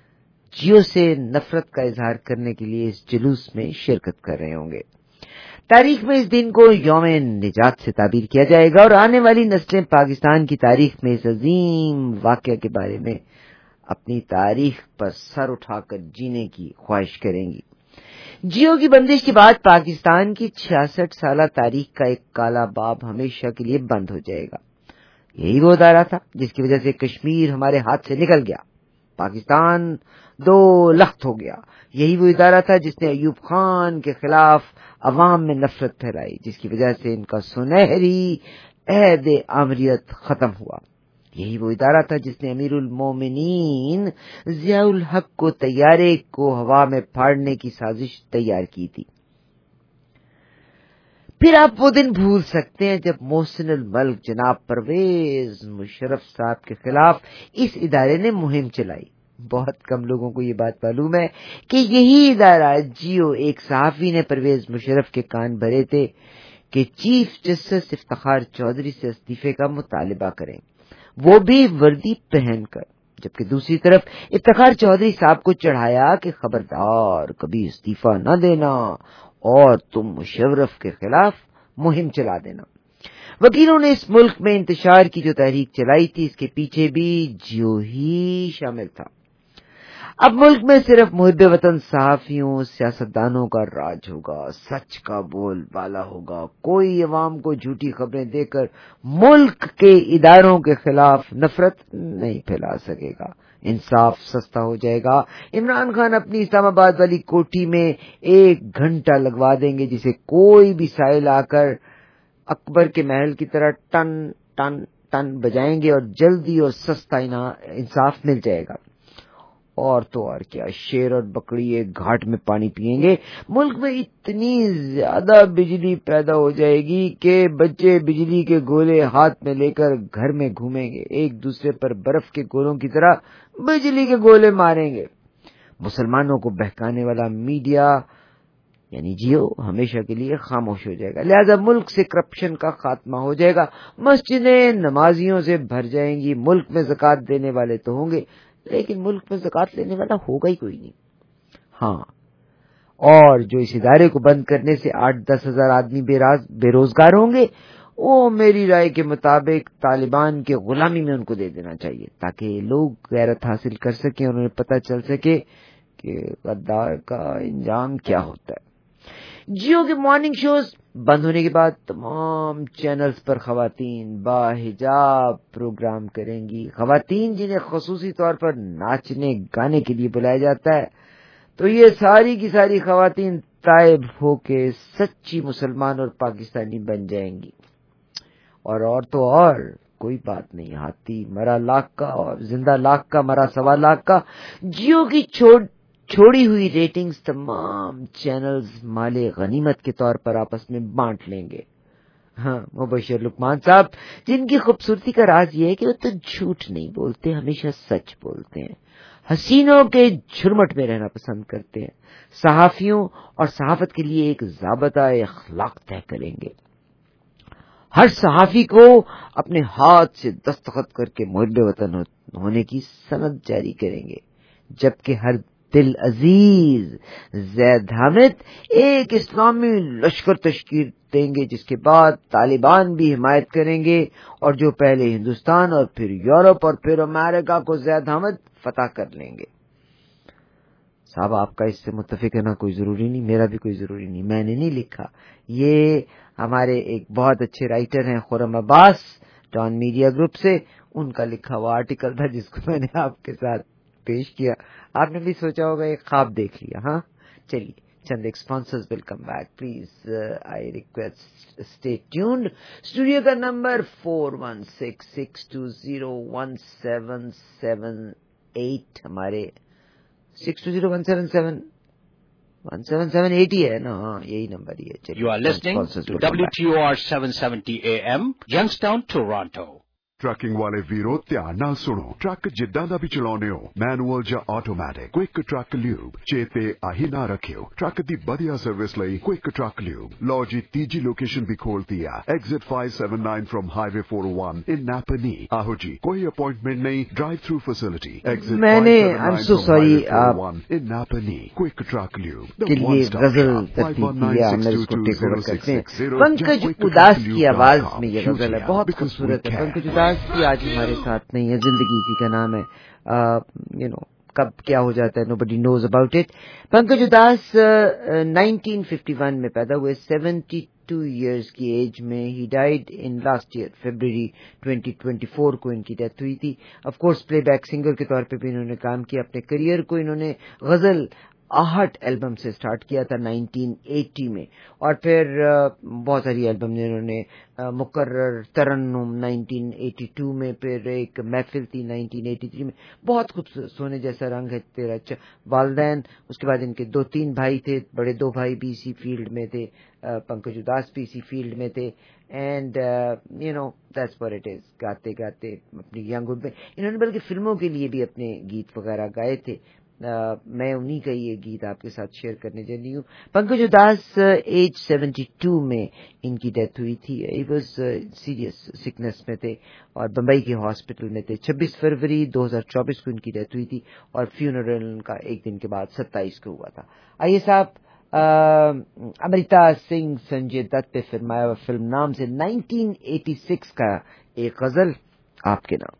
جیو سے نفرت کا اظہار کرنے کے لیے اس جلوس میں شرکت کر رہے ہوں گے۔ تاریخ میں اس دن کو یوم نجات سے تعبیر کیا جائے گا اور آنے والی نسلیں پاکستان کی تاریخ میں اس عظیم واقعہ کے بارے میں اپنی تاریخ پر سر اٹھا کر جینے کی خواہش کریں گی۔ جیو کی بندش کے بعد پاکستان کی 66 سالہ تاریخ کا ایک کالا باب ہمیشہ کے لیے بند ہو جائے گا۔ یہی وہ ادارہ تھا جس کی وجہ سے کشمیر ہمارے ہاتھ سے نکل گیا، پاکستان 2 لخت ہو گیا۔ یہی وہ ادارہ تھا جس نے ایوب خان کے خلاف عوام میں نفرت پھیلائی، جس کی وجہ سے ان کا سنہری عہد آمریت ختم ہوا۔ یہی وہ ادارہ تھا جس نے امیر المومنین ضیاء الحق کو طیارے کو ہوا میں پھاڑنے کی سازش تیار کی تھی۔ پھر آپ وہ دن بھول سکتے ہیں جب محسن الملک جناب پرویز مشرف صاحب کے خلاف اس ادارے نے مہم چلائی۔ بہت کم لوگوں کو یہ بات معلوم ہے کہ یہی ادارہ جیو ایک صحافی نے پرویز مشرف کے کان بھرے تھے کہ چیف جسٹس افتخار چودھری سے استعفے کا مطالبہ کریں، وہ بھی وردی پہن کر، جبکہ دوسری طرف افتخار چودھری صاحب کو چڑھایا کہ خبردار کبھی استعفیٰ نہ دینا اور تم مشرف کے خلاف مہم چلا دینا۔ وکیلوں نے اس ملک میں انتشار کی جو تحریک چلائی تھی، اس کے پیچھے بھی جیو ہی شامل تھا۔ اب ملک میں صرف محب وطن صحافیوں، سیاستدانوں کا راج ہوگا، سچ کا بول بالا ہوگا، کوئی عوام کو جھوٹی خبریں دے کر ملک کے اداروں کے خلاف نفرت نہیں پھیلا سکے گا، انصاف سستا ہو جائے گا۔ عمران خان اپنی اسلام آباد والی کوٹھی میں 1 گھنٹہ لگوا دیں گے، جسے کوئی بھی سائل آ کر اکبر کے محل کی طرح ٹن ٹن ٹن بجائیں گے اور جلدی اور سستا انصاف مل جائے گا۔ اور تو اور کیا، شیر اور بکری ایک گھاٹ میں پانی پیئیں گے۔ ملک میں اتنی زیادہ بجلی پیدا ہو جائے گی کہ بچے بجلی کے گولے ہاتھ میں لے کر گھر میں گھومیں گے، ایک دوسرے پر برف کے گولوں کی طرح بجلی کے گولے ماریں گے۔ مسلمانوں کو بہکانے والا میڈیا یعنی جیو ہمیشہ کے لیے خاموش ہو جائے گا، لہذا ملک سے کرپشن کا خاتمہ ہو جائے گا، مسجدیں نمازیوں سے بھر جائیں گی۔ ملک میں زکوٰۃ دینے والے تو ہوں گے، لیکن ملک میں زکوٰۃ لینے والا ہوگا ہی کوئی نہیں۔ ہاں، اور جو اس ادارے کو بند کرنے سے 8-10 ہزار آدمی بے روزگار ہوں گے، وہ میری رائے کے مطابق طالبان کے غلامی میں ان کو دے دینا چاہیے، تاکہ لوگ غیرت حاصل کر سکیں اور انہیں پتہ چل سکے کہ غدار کا انجام کیا ہوتا ہے۔ جیو کے مارننگ شوز بند ہونے کے بعد تمام چینلز پر خواتین باحجاب پروگرام کریں گی۔ خواتین جنہیں خصوصی طور پر ناچنے گانے کے لیے بلایا جاتا ہے، تو یہ ساری کی ساری خواتین تائب ہو کے سچی مسلمان اور پاکستانی بن جائیں گی۔ اور تو اور کوئی بات نہیں، ہاتھی مرا لاکھ کا اور زندہ لاکھ کا، مرا 1.25 لاکھ کا۔ جیو کی چھوڑی ہوئی ریٹنگز تمام چینلز مال غنیمت کے طور پر آپس میں بانٹ لیں گے۔ ہاں، مبشر لقمان صاحب، جن کی خوبصورتی کا راز یہ ہے کہ وہ تو جھوٹ نہیں بولتے، ہمیشہ سچ بولتے ہیں، حسینوں کے جھرمٹ میں رہنا پسند کرتے ہیں، صحافیوں اور صحافت کے لیے ایک ضابطہ اخلاق طے کریں گے۔ ہر صحافی کو اپنے ہاتھ سے دستخط کر کے محب وطن ہونے کی سند جاری کریں گے، جبکہ ہر دل عزیز زید حامد ایک اسلامی لشکر تشکیل دیں گے، جس کے بعد طالبان بھی حمایت کریں گے، اور جو پہلے ہندوستان اور پھر یورپ اور پھر امریکہ کو زید حامد فتح کر لیں گے۔ صاحب، آپ کا اس سے متفق ہے نا؟ کوئی ضروری نہیں، میرا بھی کوئی ضروری نہیں، میں نے نہیں لکھا، یہ ہمارے ایک بہت اچھے رائٹر ہیں Khurram Abbas, Dawn media group سے، ان کا لکھا ہوا آرٹیکل تھا جس کو میں نے آپ کے ساتھ پیش کیا۔ آپ نے بھی سوچا ہوگا ایک خواب دیکھ لیا۔ ہاں چلیے، چند sponsors will come back, please I request stay tuned. Studio کا نمبر 4166201778، ہمارے 620177 ہی ہے نا؟ ہاں، یہی نمبر ہی ہے۔ You are listening to WTOR 770 AM, Youngstown, Toronto. Trucking والے ویرو ਧਿਆਨ ਨਾਲ ਸੁਣੋ। ਟਰੱਕ ਜਿੱਦਾਂ ਦਾ ਵੀ ਚਲਾਉਂਦੇ ਹੋ, ਮੈਨੂਅਲ ਜਾਂ ਆਟੋਮੈਟਿਕ, ਕੁਇਕ ਟਰੱਕ ਲਿਊਬ ਚੇਤੇ ਆਹੀ ਨਾ ਰੱਖਿਓ। ਟਰੱਕ ਦੀ ਵਧੀਆ ਸਰਵਿਸ ਲਈ ਕੁਇਕ ਟਰੱਕ ਲਿਊਬ। ਲਓ ਜੀ, ਤੀਜੀ ਲੋਕੇਸ਼ਨ ਵੀ ਖੋਲਤੀ ਆ, exit 579 from highway 401 in Napanee. ਆਹੋ ਜੀ, ਕੋਈ ਅਪਾਇੰਟਮੈਂਟ ਨਹੀਂ, drive through facility. Exit 579 from highway 401 in Napanee. Quick Truck Lube, the one-stop shop. 519622066. Pankaj Udhas की आवाज में ये गजल है, बहुत खूबसूरत है। पंकज उदास भी आज हमारे साथ नहीं है, जिंदगी इसी का नाम है। कब क्या हो जाता है, nobody knows about it. Pankaj उदास 1951 में पैदा हुए, 72 years की एज में ही died in last year February 2024 को इनकी डेथ हुई थी। ऑफ कोर्स प्लेबैक सिंगर के तौर पे भी इन्होंने काम किया। अपने करियर को इन्होंने गजल आहट एल्बम से स्टार्ट किया था 1980 में, और फिर बहुत सारी एल्बम ने इन्होंने मुकर्रर, तरन्नुम 1982 में, फिर एक महफिल थी 1983 में, बहुत खूबसूरत, सोने जैसा रंग है तेरा अच्छा, वालदैन। उसके बाद इनके 2-3 भाई थे, बड़े 2 भाई भी इसी फील्ड में थे, पंकज उदास भी इसी फील्ड में थे। And that's what it is. गाते गाते अपनी यंगहुड में इन्होंने बल्कि फिल्मों के लिए भी अपने गीत वगैरह गाए थे। मैं उन्हीं का ये गीत आपके साथ शेयर करने जा रही हूँ। पंकज उदास एज 72 में इनकी डेथ हुई थी। ही वॉज सीरियस सिकनेस में थे और बम्बई के हॉस्पिटल में थे। 26 फरवरी 2024 को इनकी डेथ हुई थी और फ्यूनरल इनका एक दिन के बाद 27 को हुआ था। आइए साहब, अमृता सिंह संजय दत्त पे फिल्माया हुआ फिल्म नाम से 1986 का एक गजल आपके नाम।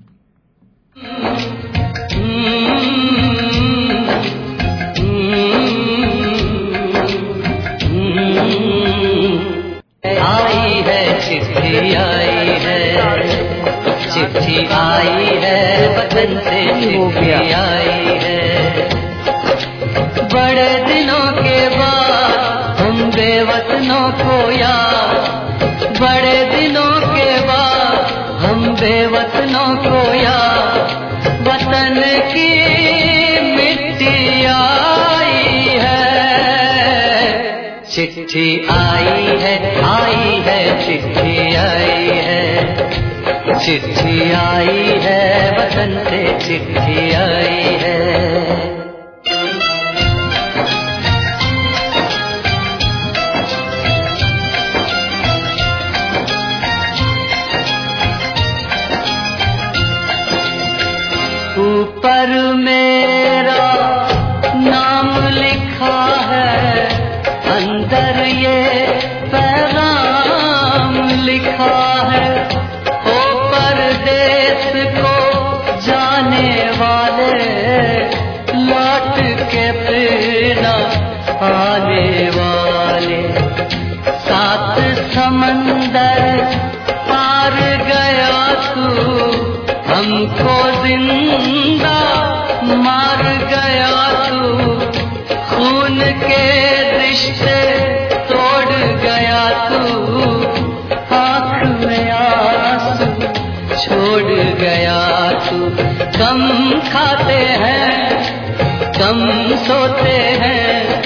आई है चिट्ठी आई है, चिट्ठी आई है, वतन से चिट्ठी आई है। बड़े दिनों के बाद हम बेवतनों को याद, बड़े दिनों के बाद हम बेवतनों को याद, वतन की मिट्टी आई है। चिट्ठी आई है, चिट्ठी आई है, चिट्ठी आई है, वतन से चिट्ठी आई है। ऊपर मेरा नाम लिखा है, तू, हमको जिंदा मार गया तू, खून के रिश्ते तोड़ गया तू, आँख में आंसू छोड़ गया तू। कम खाते हैं, कम सोते हैं,